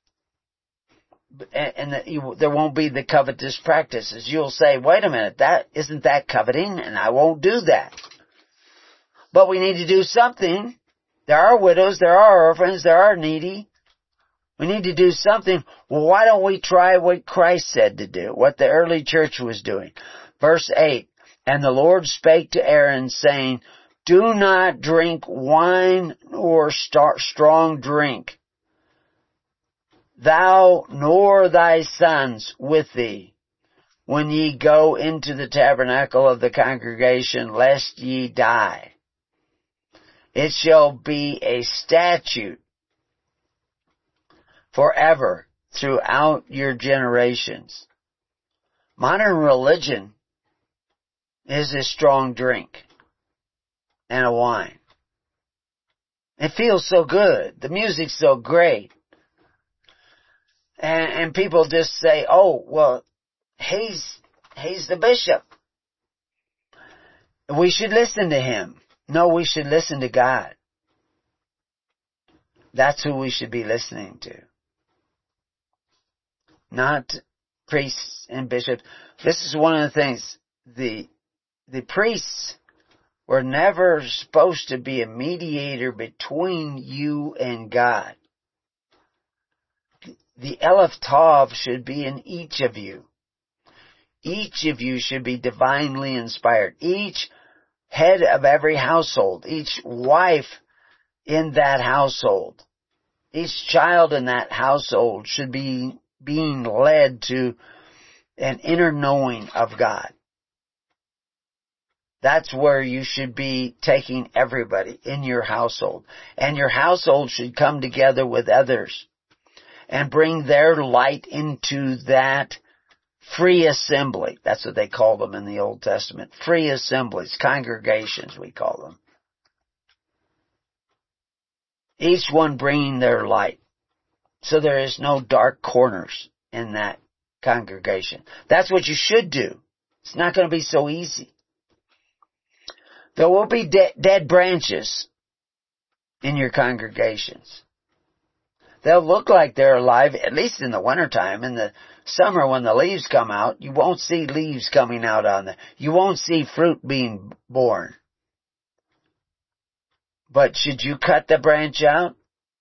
S2: And that you, there won't be the covetous practices. You'll say, wait a minute, that isn't that coveting, and I won't do that. But we need to do something. There are widows, there are orphans, there are needy. We need to do something. Well, why don't we try what Christ said to do, what the early church was doing? Verse eight, and the Lord spake to Aaron, saying, do not drink wine or strong drink, thou nor thy sons with thee, when ye go into the tabernacle of the congregation, lest ye die. It shall be a statute forever throughout your generations. Modern religion is a strong drink and a wine. It feels so good. The music's so great. And, and people just say, oh, well, he's, he's the bishop. We should listen to him. No, we should listen to God. That's who we should be listening to. Not priests and bishops. This is one of the things. The, the priests were never supposed to be a mediator between you and God. The Eleph Tov should be in each of you. Each of you should be divinely inspired. Each head of every household, each wife in that household, each child in that household should be being led to an inner knowing of God. That's where you should be taking everybody in your household. And your household should come together with others and bring their light into that free assembly. That's what they call them in the Old Testament. Free assemblies, congregations we call them. Each one bringing their light. So there is no dark corners in that congregation. That's what you should do. It's not going to be so easy. There will be de- dead branches in your congregations. They'll look like they're alive, at least in the wintertime. In the summer, when the leaves come out, you won't see leaves coming out on them. You won't see fruit being born. But should you cut the branch out?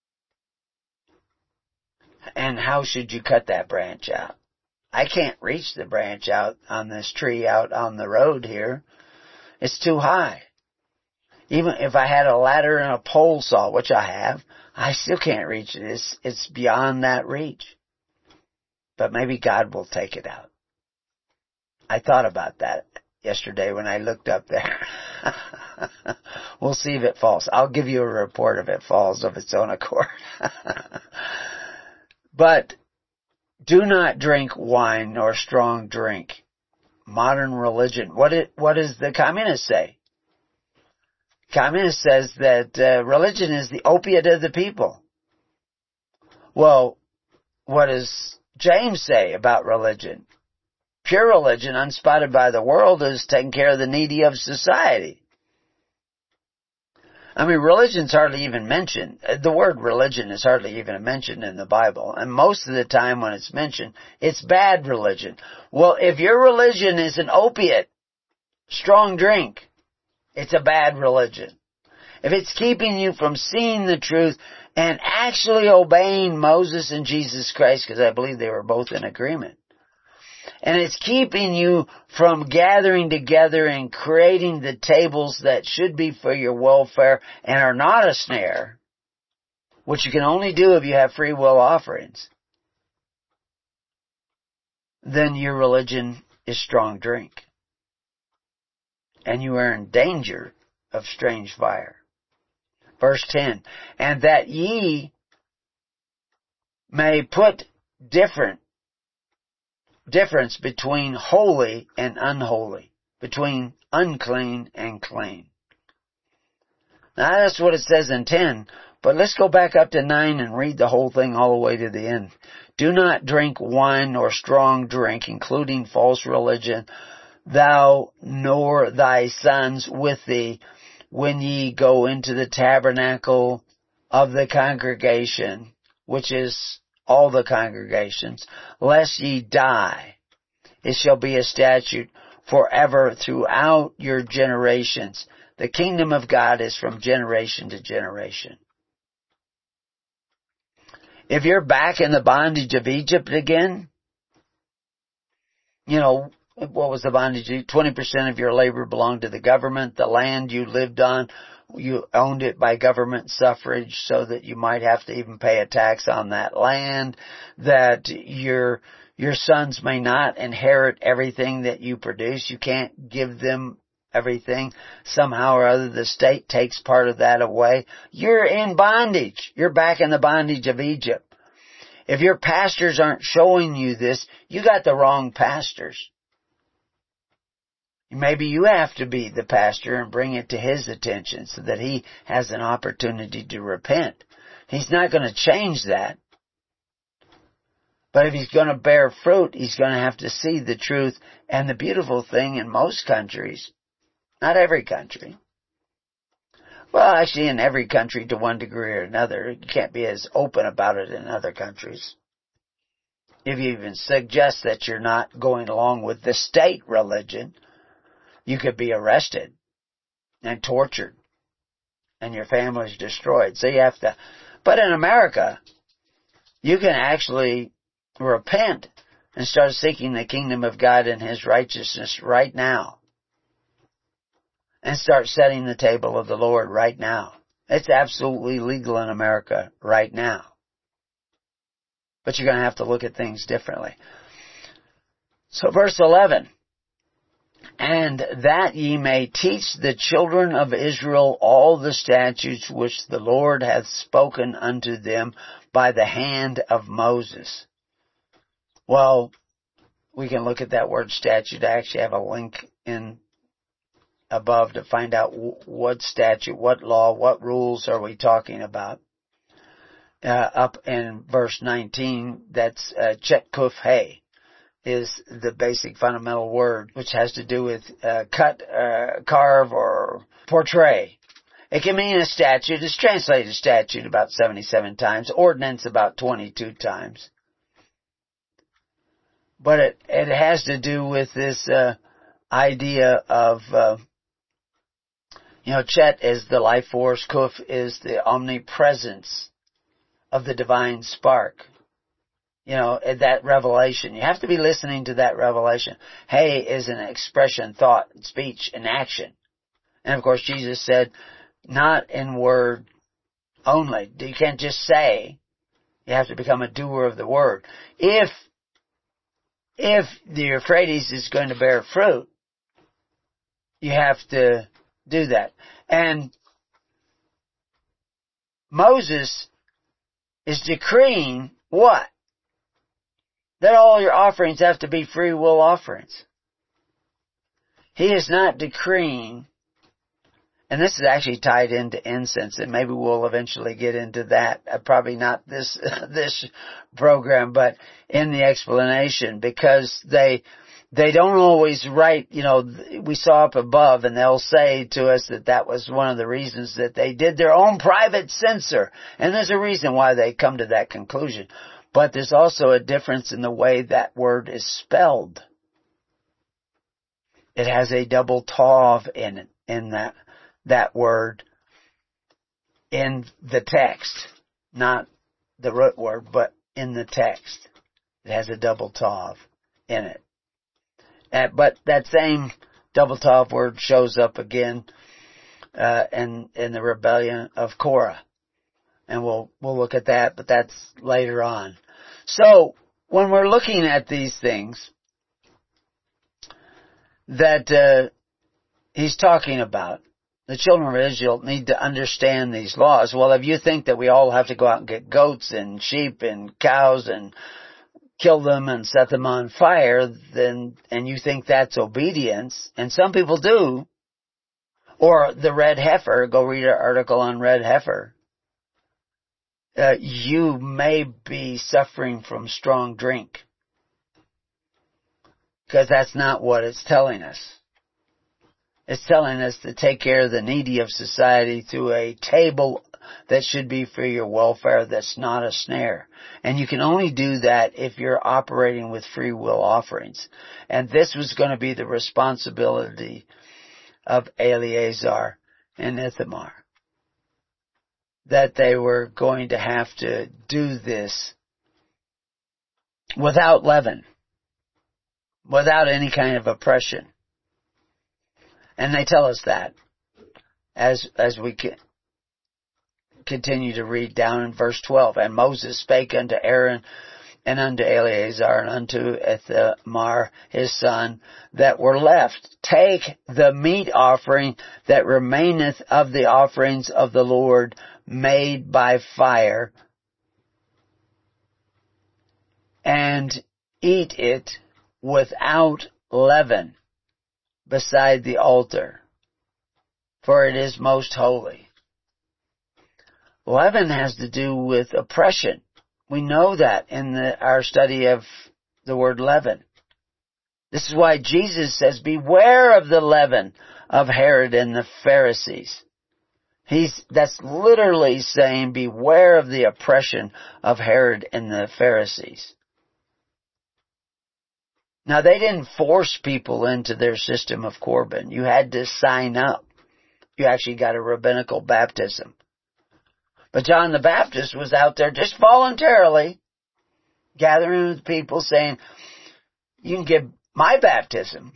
S2: And how should you cut that branch out? I can't reach the branch out on this tree out on the road here. It's too high. Even if I had a ladder and a pole saw, which I have, I still can't reach it. It's, it's beyond that reach. But maybe God will take it out. I thought about that yesterday when I looked up there. We'll see if it falls. I'll give you a report if it falls of its own accord. But do not drink wine nor strong drink. Modern religion. What it, what does the communist say? Communist says that uh, religion is the opiate of the people. Well, what does James say about religion? Pure religion, unspotted by the world, is taking care of the needy of society. I mean, religion's hardly even mentioned. The word religion is hardly even mentioned in the Bible. And most of the time when it's mentioned, it's bad religion. Well, if your religion is an opiate, strong drink, it's a bad religion. If it's keeping you from seeing the truth and actually obeying Moses and Jesus Christ, because I believe they were both in agreement, and it's keeping you from gathering together and creating the tables that should be for your welfare and are not a snare, which you can only do if you have free will offerings, then your religion is strong drink. And you are in danger of strange fire. Verse ten, and that ye may put different difference between holy and unholy, between unclean and clean. Now that's what it says in ten, but let's go back up to nine and read the whole thing all the way to the end. Do not drink wine or strong drink, including false religion, thou nor thy sons with thee, when ye go into the tabernacle of the congregation, which is all the congregations, lest ye die. It shall be a statute forever throughout your generations. The kingdom of God is from generation to generation. If you're back in the bondage of Egypt again, you know, what was the bondage? twenty percent of your labor belonged to the government. The land you lived on, you owned it by government suffrage so that you might have to even pay a tax on that land. That your Your sons may not inherit everything that you produce. You can't give them everything. Somehow or other, the state takes part of that away. You're in bondage. You're back in the bondage of Egypt. If your pastors aren't showing you this, you got the wrong pastors. Maybe you have to be the pastor and bring it to his attention so that he has an opportunity to repent. He's not going to change that. But if he's going to bear fruit, he's going to have to see the truth. And the beautiful thing in most countries, not every country, well, actually in every country to one degree or another, you can't be as open about it in other countries. If you even suggest that you're not going along with the state religion, you could be arrested and tortured and your family's destroyed. So you have to, but in America, you can actually repent and start seeking the kingdom of God and His righteousness right now. And start setting the table of the Lord right now. It's absolutely legal in America right now. But you're going to have to look at things differently. So verse eleven. And that ye may teach the children of Israel all the statutes which the Lord hath spoken unto them by the hand of Moses. Well, we can look at that word statute. I actually have a link in above to find out what statute, what law, what rules are we talking about. Uh, up in verse nineteen, that's uh, chet kuf hay is the basic fundamental word, which has to do with uh, cut, uh, carve, or portray. It can mean a statute. It's translated statute about seventy-seven times, ordinance about twenty-two times. But it, it has to do with this uh, idea of, uh, you know, Chet is the life force, Kuf is the omnipresence of the divine spark. You know, that revelation. You have to be listening to that revelation. Hey is an expression, thought, speech, and action. And of course Jesus said, not in word only. You can't just say. You have to become a doer of the word. If If the Euphrates is going to bear fruit, you have to do that. And Moses is decreeing what? That all your offerings have to be free will offerings. He is not decreeing, and this is actually tied into incense, and maybe we'll eventually get into that. Uh, probably not this this program, but in the explanation, because they they don't always write. You know, we saw up above, and they'll say to us that that was one of the reasons that they did their own private censor, and there's a reason why they come to that conclusion. But there's also a difference in the way that word is spelled. It has a double tav in it, in that. that word in the text, not the root word, but in the text. It has a double tav in it. Uh, but that same double tav word shows up again uh, in in the rebellion of Korah, and we'll we'll look at that, but that's later on. So when we're looking at these things that uh, he's talking about, the children of Israel need to understand these laws. Well, if you think that we all have to go out and get goats and sheep and cows and kill them and set them on fire, then, and you think that's obedience, and some people do, or the red heifer, go read an article on red heifer, uh, you may be suffering from strong drink. Because that's not what it's telling us. It's telling us to take care of the needy of society through a table that should be for your welfare, that's not a snare. And you can only do that if you're operating with free will offerings. And this was going to be the responsibility of Eleazar and Ithamar. That they were going to have to do this without leaven, without any kind of oppression. And they tell us that as as we continue to read down in verse twelve. And Moses spake unto Aaron and unto Eleazar, and unto Ithamar his son, that were left. Take the meat offering that remaineth of the offerings of the Lord made by fire, and eat it without leaven beside the altar, for it is most holy. Leaven has to do with oppression. We know that in the, our study of the word leaven. This is why Jesus says, beware of the leaven of Herod and the Pharisees. He's, that's literally saying, beware of the oppression of Herod and the Pharisees. Now, they didn't force people into their system of Corban. You had to sign up. You actually got a rabbinical baptism. But John the Baptist was out there just voluntarily gathering with people saying, you can get my baptism,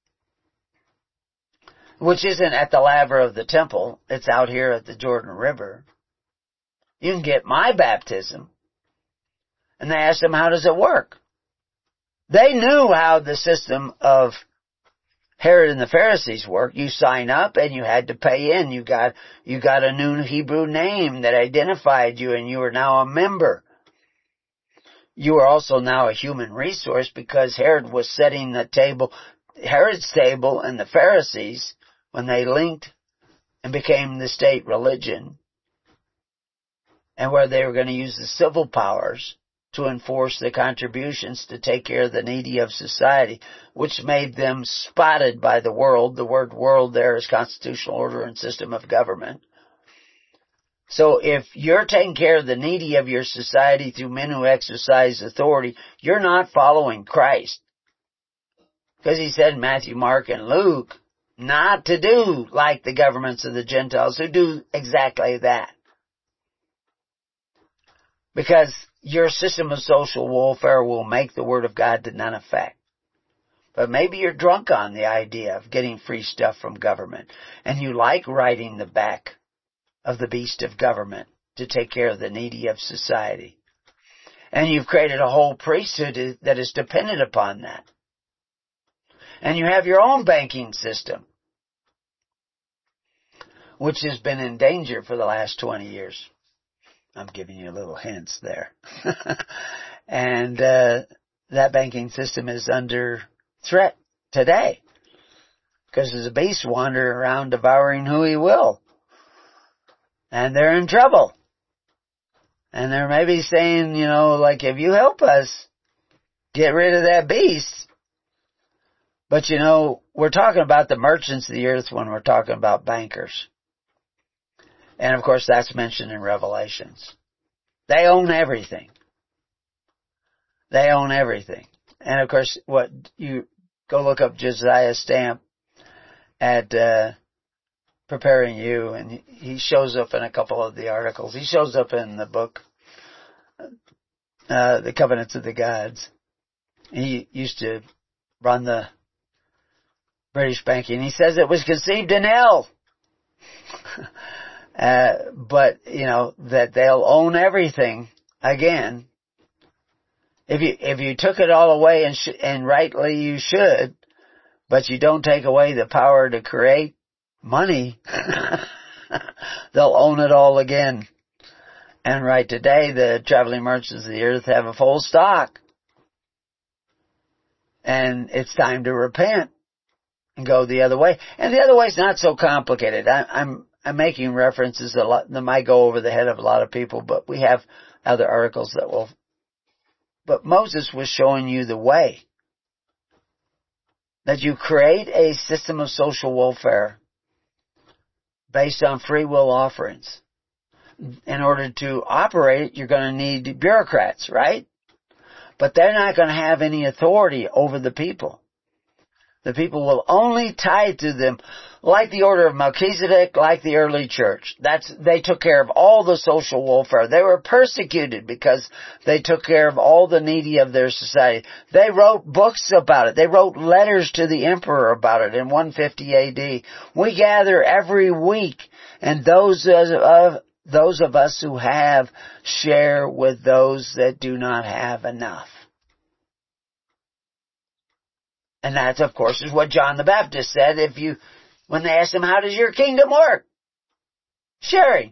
S2: which isn't at the laver of the temple. It's out here at the Jordan River. You can get my baptism. And they asked him, how does it work? They knew how the system of Herod and the Pharisees worked. You sign up and you had to pay in. You got, you got a new Hebrew name that identified you, and you are now a member. You are also now a human resource, because Herod was setting the table, Herod's table and the Pharisees, when they linked and became the state religion, and where they were going to use the civil powers to enforce the contributions to take care of the needy of society, which made them spotted by the world. The word world there is constitutional order and system of government. So if you're taking care of the needy of your society through men who exercise authority, you're not following Christ. Because he said in Matthew, Mark, and Luke, not to do like the governments of the Gentiles who do exactly that. Because your system of social welfare will make the Word of God to none effect. But maybe you're drunk on the idea of getting free stuff from government, and you like riding the back of the beast of government to take care of the needy of society. And you've created a whole priesthood that is dependent upon that. And you have your own banking system, which has been in danger for the last twenty years. I'm giving you little hints there. And uh, that banking system is under threat today, because there's a beast wandering around devouring who he will. And they're in trouble. And they're maybe saying, you know, like, if you help us get rid of that beast. But, you know, we're talking about the merchants of the earth when we're talking about bankers. And, of course, that's mentioned in Revelations. They own everything. They own everything. And, of course, what you go look up Josiah Stamp at uh, Preparing You, and he shows up in a couple of the articles. He shows up in the book, uh, The Covenants of the Gods. He used to run the British banking. He says it was conceived in hell. Uh, but, you know, that they'll own everything again. If you, if you took it all away, and sh- and rightly you should, but you don't take away the power to create money, they'll own it all again. And right today, the traveling merchants of the earth have a full stock. And it's time to repent and go the other way. And the other way's not so complicated. I, I'm, I'm making references a lot that might go over the head of a lot of people, but we have other articles that will. But Moses was showing you the way. That you create a system of social welfare based on free will offerings. In order to operate, you're going to need bureaucrats, right? But they're not going to have any authority over the people. The people will only tithe to them, like the order of Melchizedek, like the early church. That's, they took care of all the social welfare. They were persecuted because they took care of all the needy of their society. They wrote books about it. They wrote letters to the emperor about it in one fifty A D. We gather every week, and those of those of us who have share with those that do not have enough. And that, of course, is what John the Baptist said if you, when they asked him, how does your kingdom work? Sharing.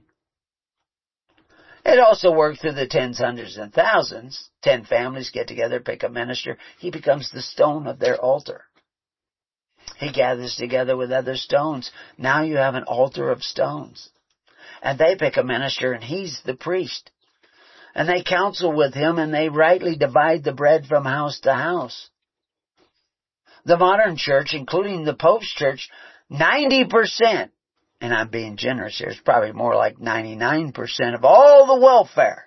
S2: It also worked through the tens, hundreds, and thousands. Ten families get together, pick a minister. He becomes the stone of their altar. He gathers together with other stones. Now you have an altar of stones. And they pick a minister, and he's the priest. And they counsel with him, and they rightly divide the bread from house to house. The modern church, including the Pope's church, ninety percent, and I'm being generous here, it's probably more like ninety-nine percent of all the welfare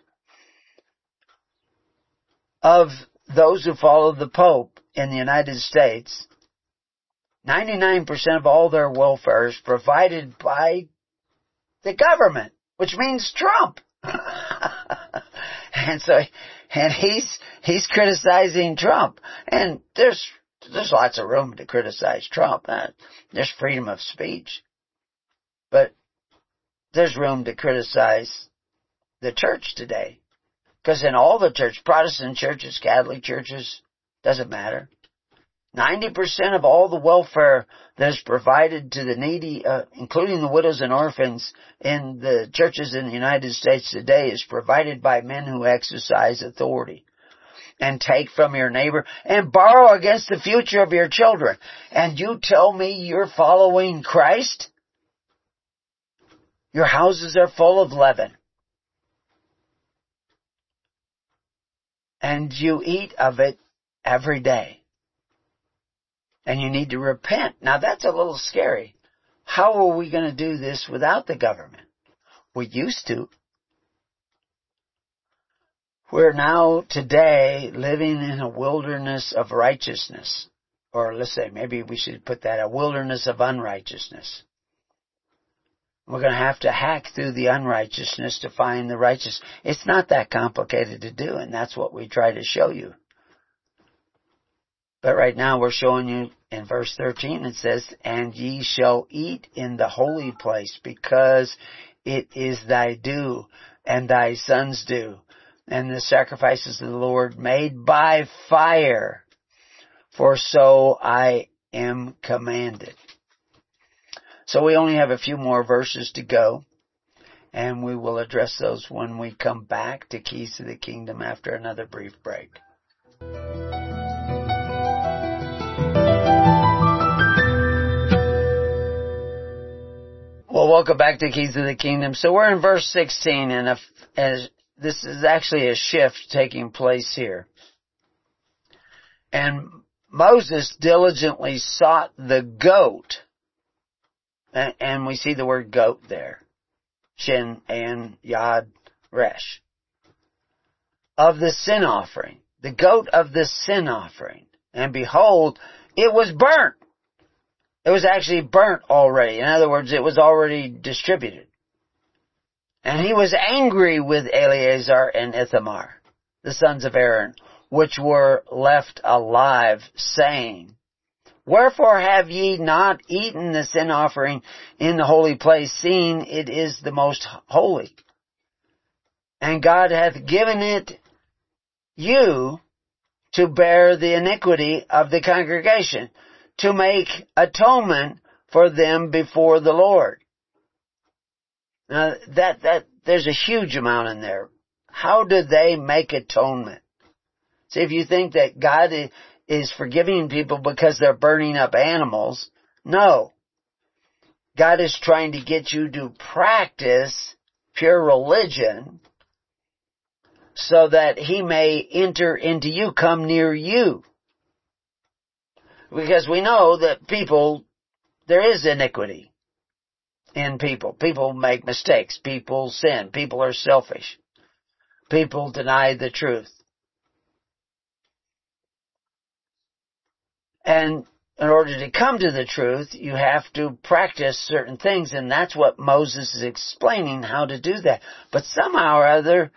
S2: of those who follow the Pope in the United States, ninety-nine percent of all their welfare is provided by the government, which means Trump. and so, and he's, he's criticizing Trump. And there's, there's lots of room to criticize Trump. Uh, there's freedom of speech. But there's room to criticize the church today. Because in all the church, Protestant churches, Catholic churches, doesn't matter. ninety percent of all the welfare that is provided to the needy, uh, including the widows and orphans in the churches in the United States today, is provided by men who exercise authority and take from your neighbor and borrow against the future of your children. And you tell me you're following Christ? Your houses are full of leaven. And you eat of it every day. And you need to repent. Now that's a little scary. How are we going to do this without the government? We used to. We're now today living in a wilderness of righteousness. Or let's say, maybe we should put that, a wilderness of unrighteousness. We're going to have to hack through the unrighteousness to find the righteous. It's not that complicated to do, and that's what we try to show you. But right now we're showing you in verse thirteen, it says, and ye shall eat in the holy place, because it is thy due, and thy sons' due, and the sacrifices of the Lord made by fire, for so I am commanded. So we only have a few more verses to go, and we will address those when we come back to Keys to the Kingdom after another brief break. Well, welcome back to Keys to the Kingdom. So we're in verse sixteen, and if, as this is actually a shift taking place here. And Moses diligently sought the goat. And we see the word goat there. Shin and Yad Resh. Of the sin offering. The goat of the sin offering. And behold, it was burnt. It was actually burnt already. In other words, it was already distributed. And he was angry with Eleazar and Ithamar, the sons of Aaron, which were left alive, saying, wherefore have ye not eaten the sin offering in the holy place, seeing it is the most holy? And God hath given it you to bear the iniquity of the congregation, to make atonement for them before the Lord. Now that, that, there's a huge amount in there. How do they make atonement? See, if you think that God is, is forgiving people because they're burning up animals. No. God is trying to get you to practice pure religion so that He may enter into you, come near you. Because we know that people, there is iniquity in people. People make mistakes. People sin. People are selfish. People deny the truth. And in order to come to the truth, you have to practice certain things, and that's what Moses is explaining, how to do that. But somehow or other,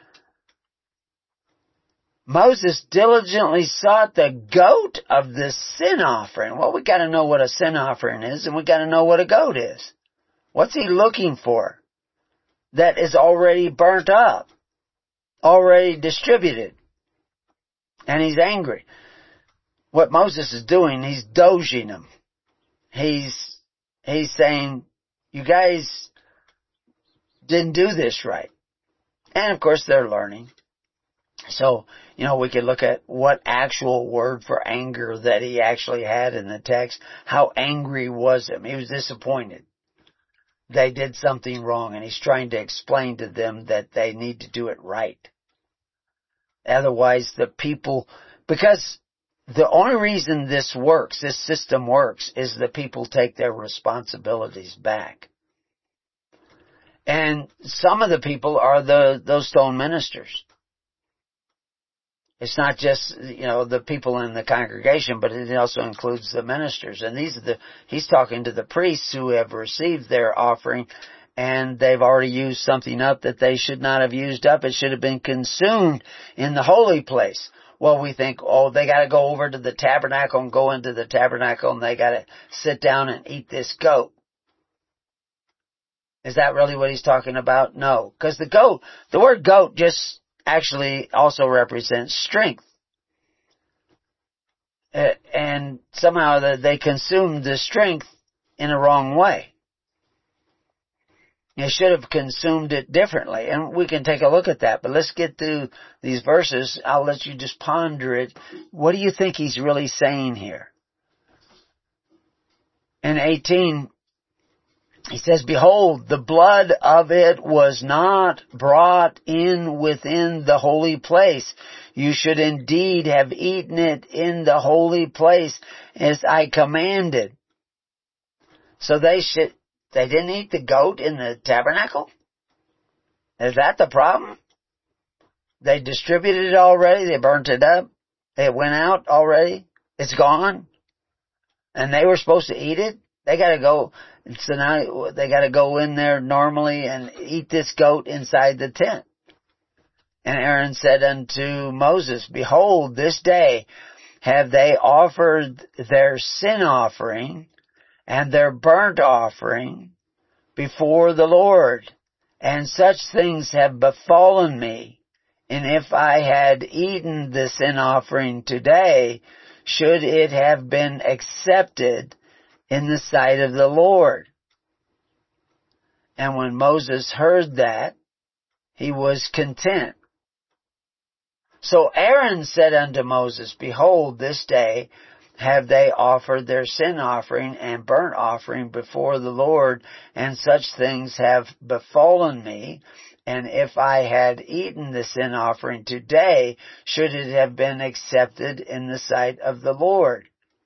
S2: Moses diligently sought the goat of the sin offering. Well, we got to know what a sin offering is, and we got to know what a goat is. What's he looking for? that is already burnt up, already distributed. And he's angry. What Moses is doing, he's doging them. He's, he's saying, you guys didn't do this right. And of course they're learning. So, you know, we could look at what actual word for anger that he actually had in the text. How angry was him? He was disappointed. They did something wrong, and he's trying to explain to them that they need to do it right. Otherwise, the people, because the only reason this works, this system works, is the people take their responsibilities back. And some of the people are the those stone ministers. It's not just, you know, the people in the congregation, but it also includes the ministers. And these are the, he's talking to the priests who have received their offering, and they've already used something up that they should not have used up. It should have been consumed in the holy place. Well, we think, oh, they gotta go over to the tabernacle and go into the tabernacle and they gotta sit down and eat this goat. Is that really what he's talking about? No. Because the goat, the word goat just actually also represents strength. Uh, and somehow they consumed the strength in a wrong way. They should have consumed it differently. And we can take a look at that. But let's get through these verses. I'll let you just ponder it. What do you think he's really saying here? In eighteen, he says, behold, the blood of it was not brought in within the holy place. You should indeed have eaten it in the holy place as I commanded. So they should, they didn't eat the goat in the tabernacle? Is that the problem? They distributed it already. They burnt it up. It went out already. It's gone. And they were supposed to eat it. They gotta go, so now they gotta go in there normally and eat this goat inside the tent. And Aaron said unto Moses, behold, this day have they offered their sin offering and their burnt offering before the Lord, and such things have befallen me. And if I had eaten the sin offering today, should it have been accepted in the sight of the Lord? And when Moses heard that, he was content. So Aaron said unto Moses, behold, this day have they offered their sin offering and burnt offering before the Lord, and such things have befallen me. And if I had eaten the sin offering today, should it have been accepted in the sight of the Lord?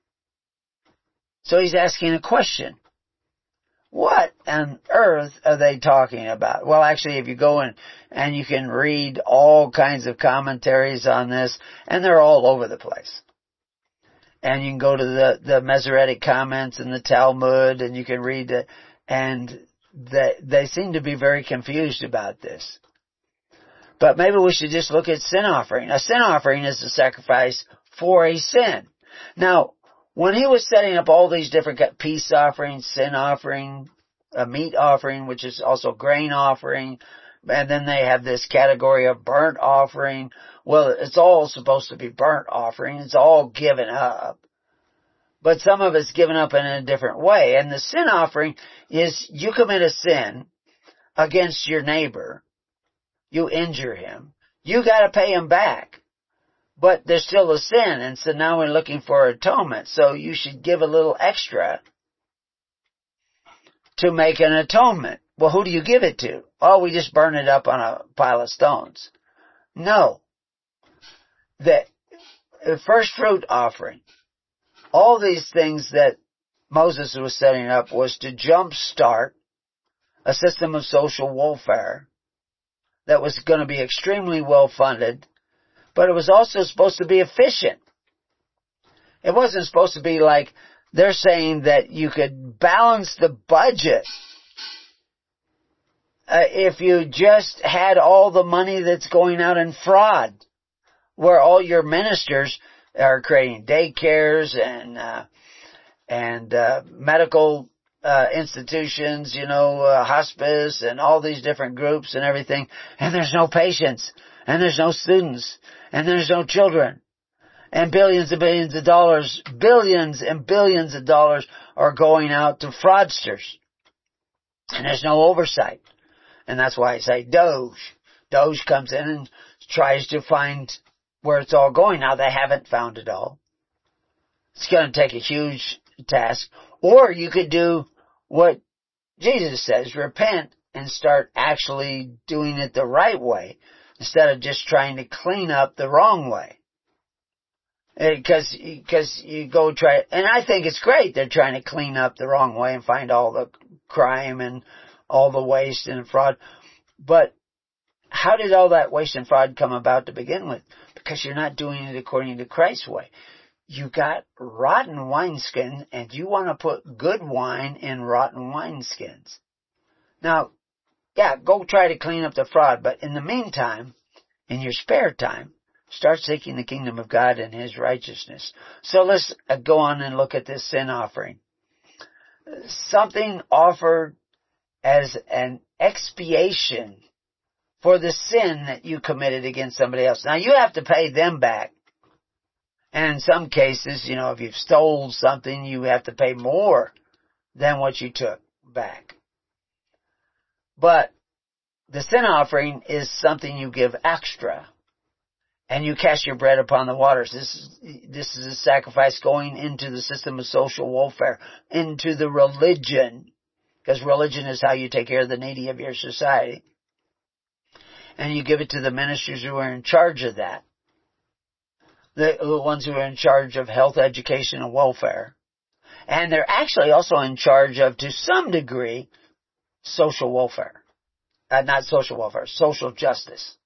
S2: So he's asking a question. What on earth are they talking about? Well, actually, if you go in and you can read all kinds of commentaries on this, and they're all over the place. And you can go to the, the Masoretic comments and the Talmud, and you can read it, and they, they seem to be very confused about this. But maybe we should just look at sin offering. A sin offering is a sacrifice for a sin. Now, when he was setting up all these different peace offerings, sin offering, a meat offering, which is also grain offering, and then they have this category of burnt offering. Well, it's all supposed to be burnt offering. It's all given up. But some of it's given up in a different way. And the sin offering is you commit a sin against your neighbor. You injure him. You got to pay him back. But there's still a sin, and so now we're looking for atonement. So you should give a little extra to make an atonement. Well, who do you give it to? Oh, we just burn it up on a pile of stones. No. The first fruit offering, all these things that Moses was setting up was to jumpstart a system of social welfare that was going to be extremely well funded. But it was also supposed to be efficient. It wasn't supposed to be like they're saying that you could balance the budget uh, if you just had all the money that's going out in fraud, where all your ministers are creating daycares and uh, and uh, medical uh, institutions, you know, uh, hospice and all these different groups and everything, and there's no patients, and there's no students, and there's no children. And billions and billions of dollars, billions and billions of dollars are going out to fraudsters. And there's no oversight. And that's why I say Doge. Doge comes in and tries to find where it's all going. Now, they haven't found it all. It's going to take a huge task. Or you could do what Jesus says, repent and start actually doing it the right way instead of just trying to clean up the wrong way. Because because you go try, and I think it's great they're trying to clean up the wrong way and find all the crime and all the waste and fraud. But how did all that waste and fraud come about to begin with? Because you're not doing it according to Christ's way. You got rotten wineskin, and you want to put good wine in rotten wineskins. Now, yeah, go try to clean up the fraud, but in the meantime, in your spare time, start seeking the kingdom of God and His righteousness. So let's go on and look at this sin offering. Something offered as an expiation for the sin that you committed against somebody else. Now, you have to pay them back. And in some cases, you know, if you've stole something, you have to pay more than what you took back. But the sin offering is something you give extra. And you cast your bread upon the waters. This is, this is a sacrifice going into the system of social welfare, into the religion, because religion is how you take care of the needy of your society. And you give it to the ministers who are in charge of that. The, the ones who are in charge of health, education, and welfare. And they're actually also in charge of, to some degree, social welfare. Uh, not social welfare, social justice.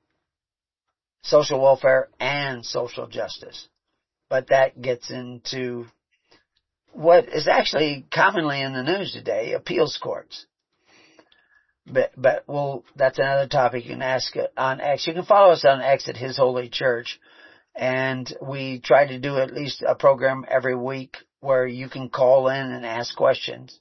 S2: Social welfare and social justice. But that gets into what is actually commonly in the news today, appeals courts. But, but well, that's another topic you can ask on X. You can follow us on X at His Holy Church. And we try to do at least a program every week where you can call in and ask questions.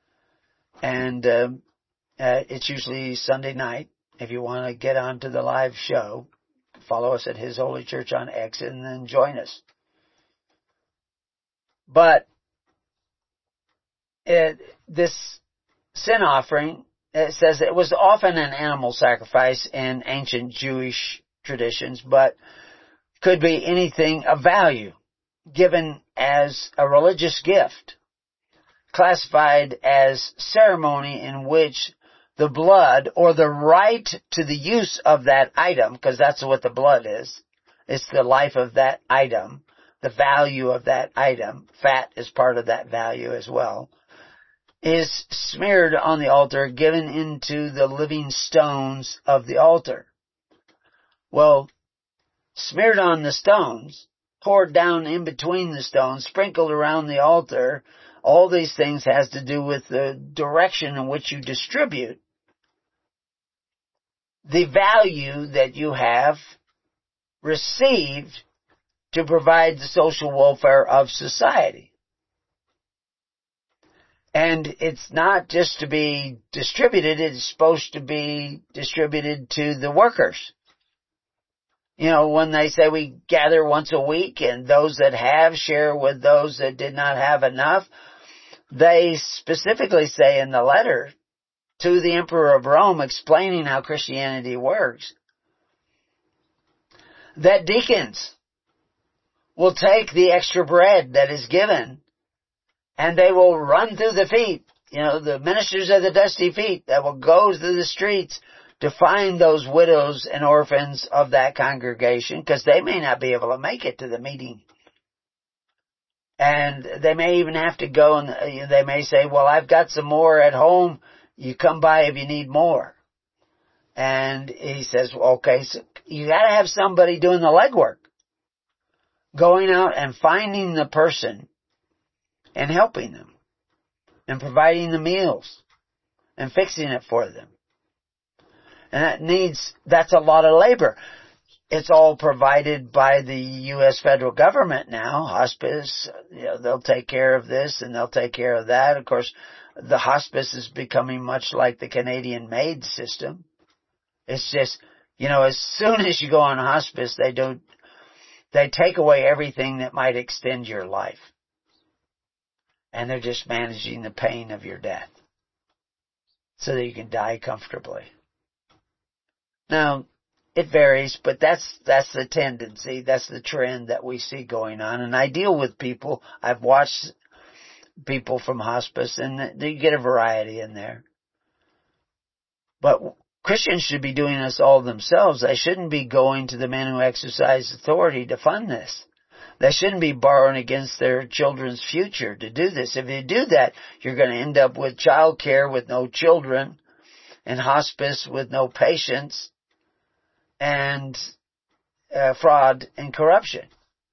S2: And uh, uh, it's usually Sunday night. If you want to get onto the live show, follow us at His Holy Church on X and then join us. But it, this sin offering, it says it was often an animal sacrifice in ancient Jewish traditions, but could be anything of value given as a religious gift, classified as ceremony in which the blood or the right to the use of that item, because that's what the blood is. It's the life of that item, the value of that item. Fat is part of that value as well. Is smeared on the altar, given into the living stones of the altar. Well, smeared on the stones, poured down in between the stones, sprinkled around the altar, all these things has to do with the direction in which you distribute the value that you have received to provide the social welfare of society. And it's not just to be distributed, it's supposed to be distributed to the workers. You know, when they say we gather once a week and those that have share with those that did not have enough, they specifically say in the letter to the Emperor of Rome explaining how Christianity works, that deacons will take the extra bread that is given and they will run through the feet, you know, the ministers of the dusty feet that will go through the streets to find those widows and orphans of that congregation, because they may not be able to make it to the meeting. And they may even have to go and they may say, well, I've got some more at home. You come by if you need more. And he says, well, okay, so you got to have somebody doing the legwork, going out and finding the person and helping them and providing the meals and fixing it for them. And that needs, that's a lot of labor. It's all provided by the U S federal government now. Hospice, you know, they'll take care of this and they'll take care of that. Of course, the hospice is becoming much like the Canadian MAID system. It's just, you know, as soon as you go on hospice, they don't, they take away everything that might extend your life. And they're just managing the pain of your death so that you can die comfortably. Now, it varies, but that's, that's the tendency, that's the trend that we see going on. And I deal with people, I've watched people from hospice, and you get a variety in there. But Christians should be doing this all themselves. They shouldn't be going to the men who exercise authority to fund this. They shouldn't be borrowing against their children's future to do this. If you do that, you're going to end up with child care with no children, and hospice with no patients, and uh, fraud and corruption.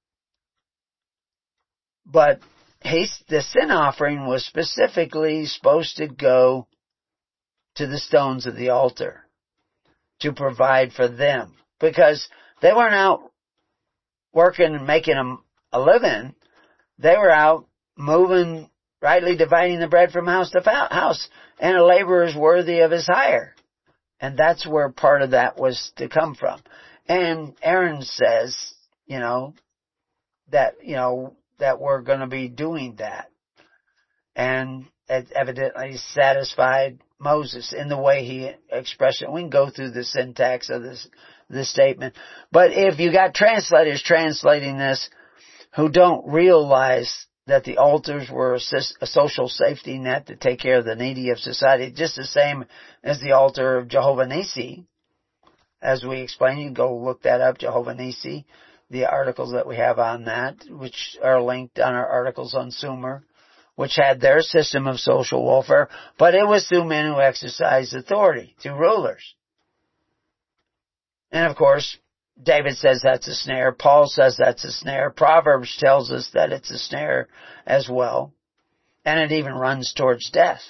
S2: But he's, the sin offering was specifically supposed to go to the stones of the altar to provide for them, because they weren't out working and making a, a living. They were out moving, rightly dividing the bread from house to house, and a laborer is worthy of his hire. And that's where part of that was to come from. And Aaron says, you know, that, you know, that we're going to be doing that. And it evidently satisfied Moses in the way he expressed it. We can go through the syntax of this, this statement. But if you got translators translating this who don't realize that the altars were a social safety net to take care of the needy of society, just the same as the altar of Jehovah Nissi. As we explained, you can go look that up, Jehovah Nissi, the articles that we have on that, which are linked on our articles on Sumer, which had their system of social welfare, but it was through men who exercised authority, through rulers. And of course, David says that's a snare. Paul says that's a snare. Proverbs tells us that it's a snare as well. And it even runs towards death.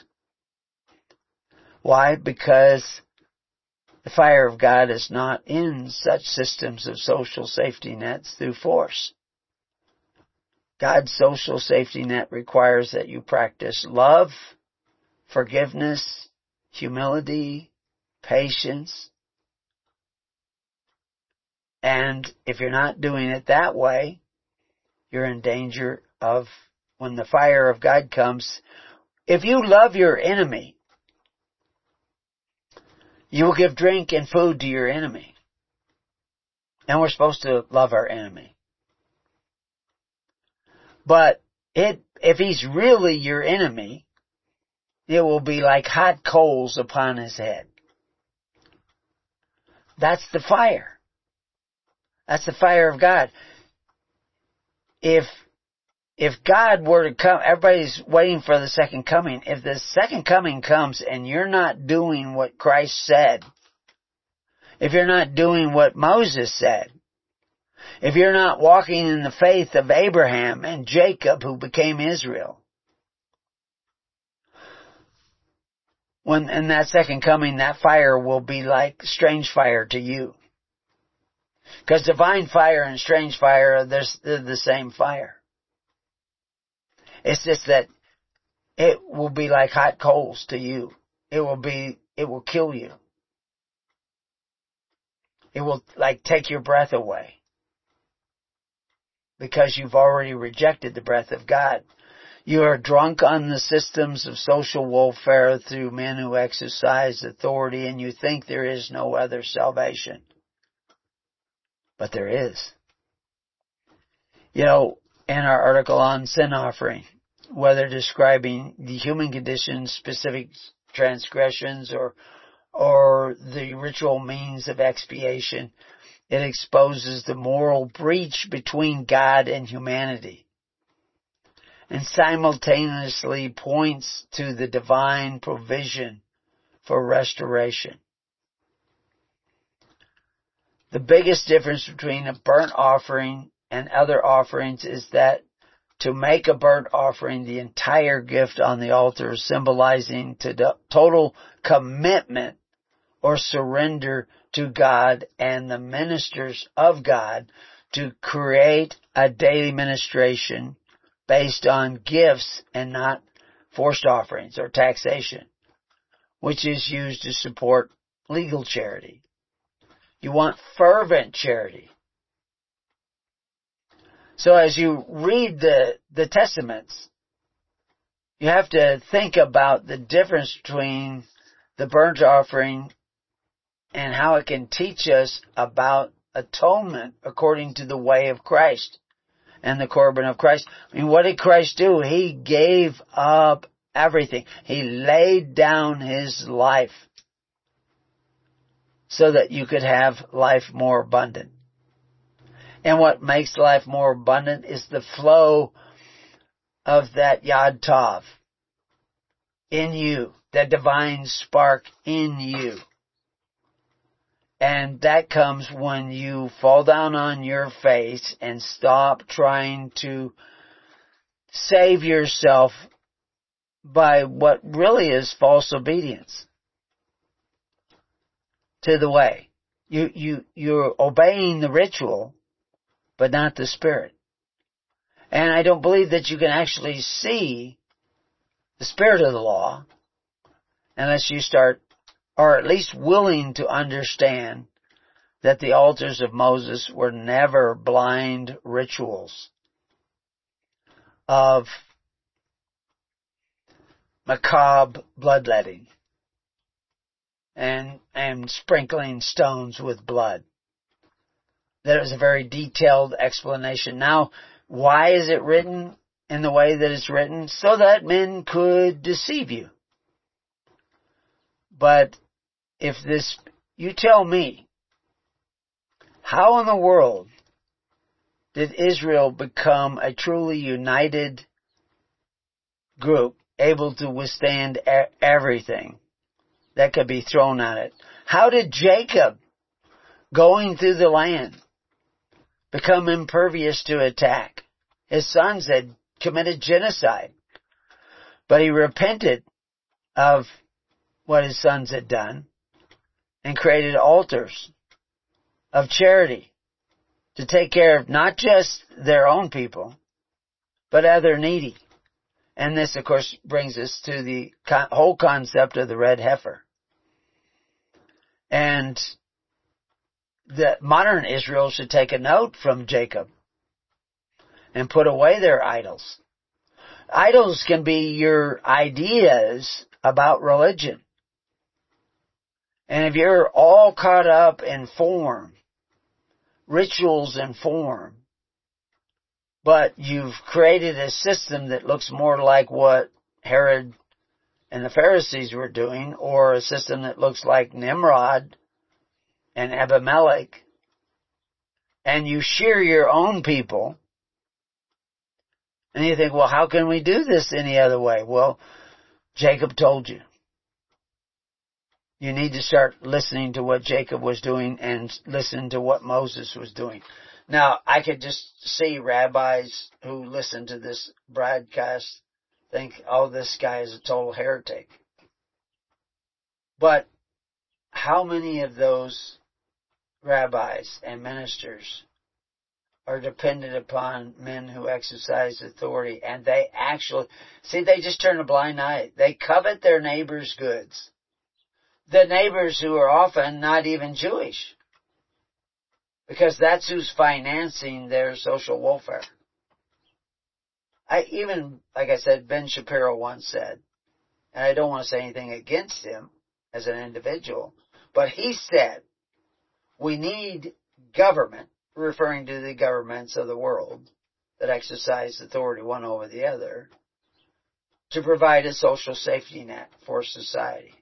S2: Why? Because the fire of God is not in such systems of social safety nets through force. God's social safety net requires that you practice love, forgiveness, humility, patience. And if you're not doing it that way, you're in danger of, when the fire of God comes, if you love your enemy, you will give drink and food to your enemy. And we're supposed to love our enemy. But it, if he's really your enemy, it will be like hot coals upon his head. That's the fire. That's the fire of God. If, if God were to come, everybody's waiting for the second coming. If the second coming comes and you're not doing what Christ said, if you're not doing what Moses said, if you're not walking in the faith of Abraham and Jacob who became Israel, when in that second coming, that fire will be like strange fire to you. Because divine fire and strange fire, they're, they're the same fire. It's just that it will be like hot coals to you. It will be, it will kill you. It will like take your breath away. Because you've already rejected the breath of God. You are drunk on the systems of social welfare through men who exercise authority, and you think there is no other salvation. But there is. You know, in our article on sin offering, whether describing the human condition, specific transgressions, or or the ritual means of expiation, it exposes the moral breach between God and humanity, and simultaneously points to the divine provision for restoration. The biggest difference between a burnt offering and other offerings is that to make a burnt offering, the entire gift on the altar is symbolizing to the total commitment or surrender to God and the ministers of God to create a daily ministration based on gifts and not forced offerings or taxation, which is used to support legal charity. You want fervent charity. So as you read the, the Testaments, you have to think about the difference between the burnt offering and how it can teach us about atonement according to the way of Christ and the Corban of Christ. I mean, what did Christ do? He gave up everything. He laid down His life so that you could have life more abundant. And what makes life more abundant is the flow of that Yad Tov in you, that divine spark in you. And that comes when you fall down on your face and stop trying to save yourself by what really is false obedience to the way. You, you, you're obeying the ritual, but not the Spirit. And I don't believe that you can actually see the spirit of the law unless you start, or at least willing to understand that the altars of Moses were never blind rituals of macabre bloodletting and, and sprinkling stones with blood. That is a very detailed explanation. Now, why is it written in the way that it's written? So that men could deceive you. But if this, you tell me, how in the world did Israel become a truly united group able to withstand everything that could be thrown at it? How did Jacob, going through the land, become impervious to attack? His sons had committed genocide, but he repented of what his sons had done and created altars of charity to take care of not just their own people, but other needy. And this, of course, brings us to the whole concept of the red heifer. And the modern Israel should take a note from Jacob and put away their idols. Idols can be your ideas about religion. And if you're all caught up in form, rituals and form, but you've created a system that looks more like what Herod and the Pharisees were doing, or a system that looks like Nimrod and Abimelech, and you shear your own people, and you think, well, how can we do this any other way? Well, Jacob told you. You need to start listening to what Jacob was doing and listen to what Moses was doing. Now, I could just see rabbis who listen to this broadcast think, oh, this guy is a total heretic. But how many of those rabbis and ministers are dependent upon men who exercise authority, and they actually, see, they just turn a blind eye. They covet their neighbor's goods. The neighbors who are often not even Jewish, because that's who's financing their social welfare. I even, like I said, Ben Shapiro once said, and I don't want to say anything against him as an individual, but he said, we need government, referring to the governments of the world that exercise authority one over the other, to provide a social safety net for society.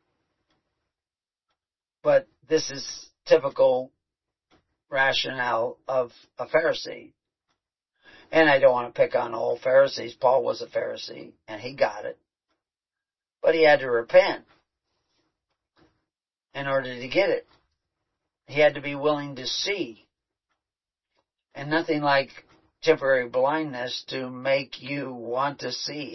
S2: But this is typical rationale of a Pharisee. And I don't want to pick on all Pharisees. Paul was a Pharisee, and he got it. But he had to repent in order to get it. He had to be willing to see. And nothing like temporary blindness to make you want to see.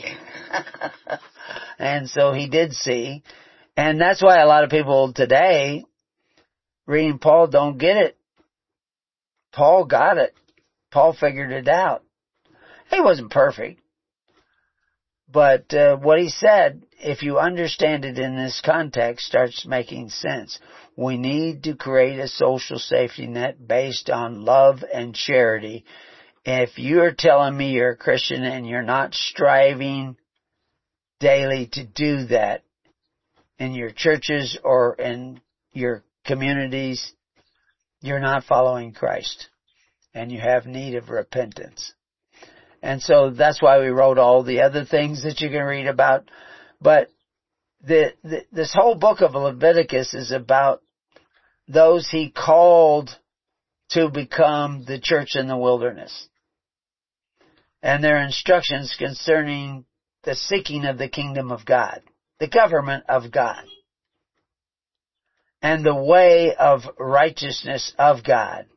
S2: And so he did see. And that's why a lot of people today, reading Paul, don't get it. Paul got it. Paul figured it out. He wasn't perfect. but uh, what he said, if you understand it in this context, starts making sense. We need to create a social safety net based on love and charity. If you're telling me you're a Christian and you're not striving daily to do that in your churches or in your communities, you're not following Christ, and you have need of repentance. And so that's why we wrote all the other things that you can read about. But the, the, this whole book of Leviticus is about those he called to become the church in the wilderness, and their instructions concerning the seeking of the kingdom of God, the government of God, and the way of righteousness of God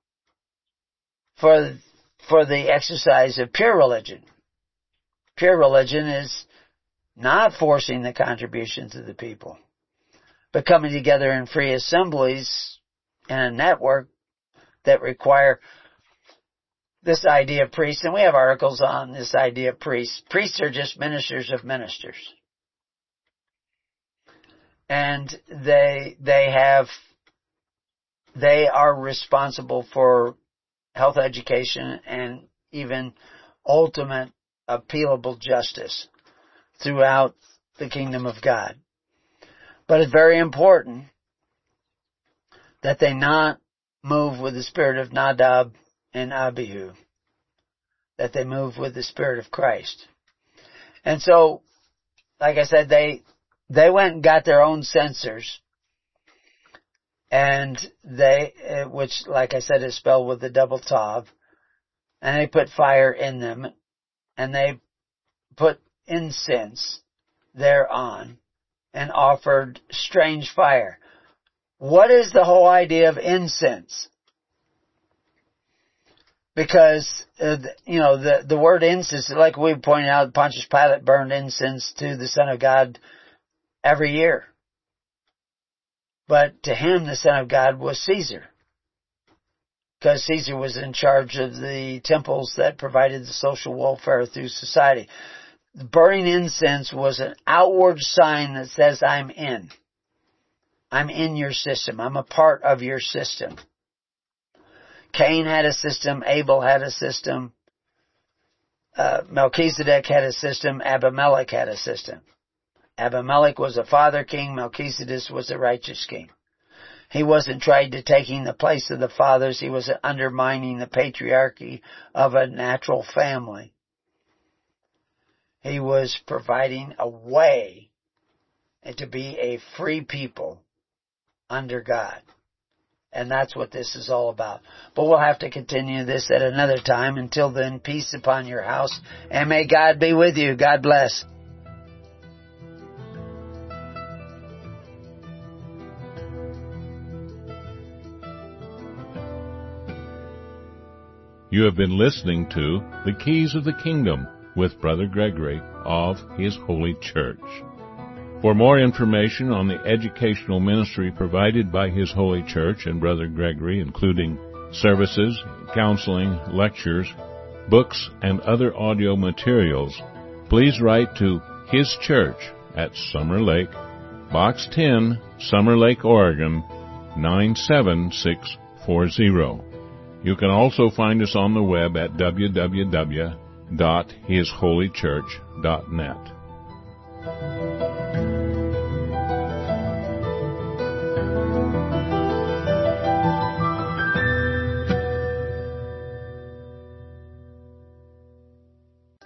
S2: for, for the exercise of pure religion. Pure religion is not forcing the contributions of the people, but coming together in free assemblies in a network that require this idea of priests. And we have articles on this idea of priests. Priests are just ministers of ministers. And they, they have, they are responsible for health education and even ultimate appealable justice throughout the kingdom of God. But it's very important that they not move with the spirit of Nadab and Abihu, that they move with the Spirit of Christ. And so, like I said, they they went and got their own censers, and they, which, like I said, is spelled with the double tav, and they put fire in them, and they put incense thereon, and offered strange fire. What is the whole idea of incense? Because, uh, you know, the, the word incense, like we pointed out, Pontius Pilate burned incense to the Son of God every year. But to him, the Son of God was Caesar, because Caesar was in charge of the temples that provided the social welfare through society. Burning incense was an outward sign that says, I'm in. I'm in your system. I'm a part of your system. Cain had a system. Abel had a system. Uh, Melchizedek had a system. Abimelech had a system. Abimelech was a father king. Melchizedek was a righteous king. He wasn't trying to taking the place of the fathers. He was undermining the patriarchy of a natural family. He was providing a way to be a free people under God. And that's what this is all about. But we'll have to continue this at another time. Until then, peace upon your house, and may God be with you. God bless.
S1: You have been listening to The Keys of the Kingdom with Brother Gregory of His Holy Church. For more information on the educational ministry provided by His Holy Church and Brother Gregory, including services, counseling, lectures, books, and other audio materials, please write to His Church at Summer Lake, Box ten, Summer Lake, Oregon, nine seven six four zero. You can also find us on the web at w w w dot his holy church dot net.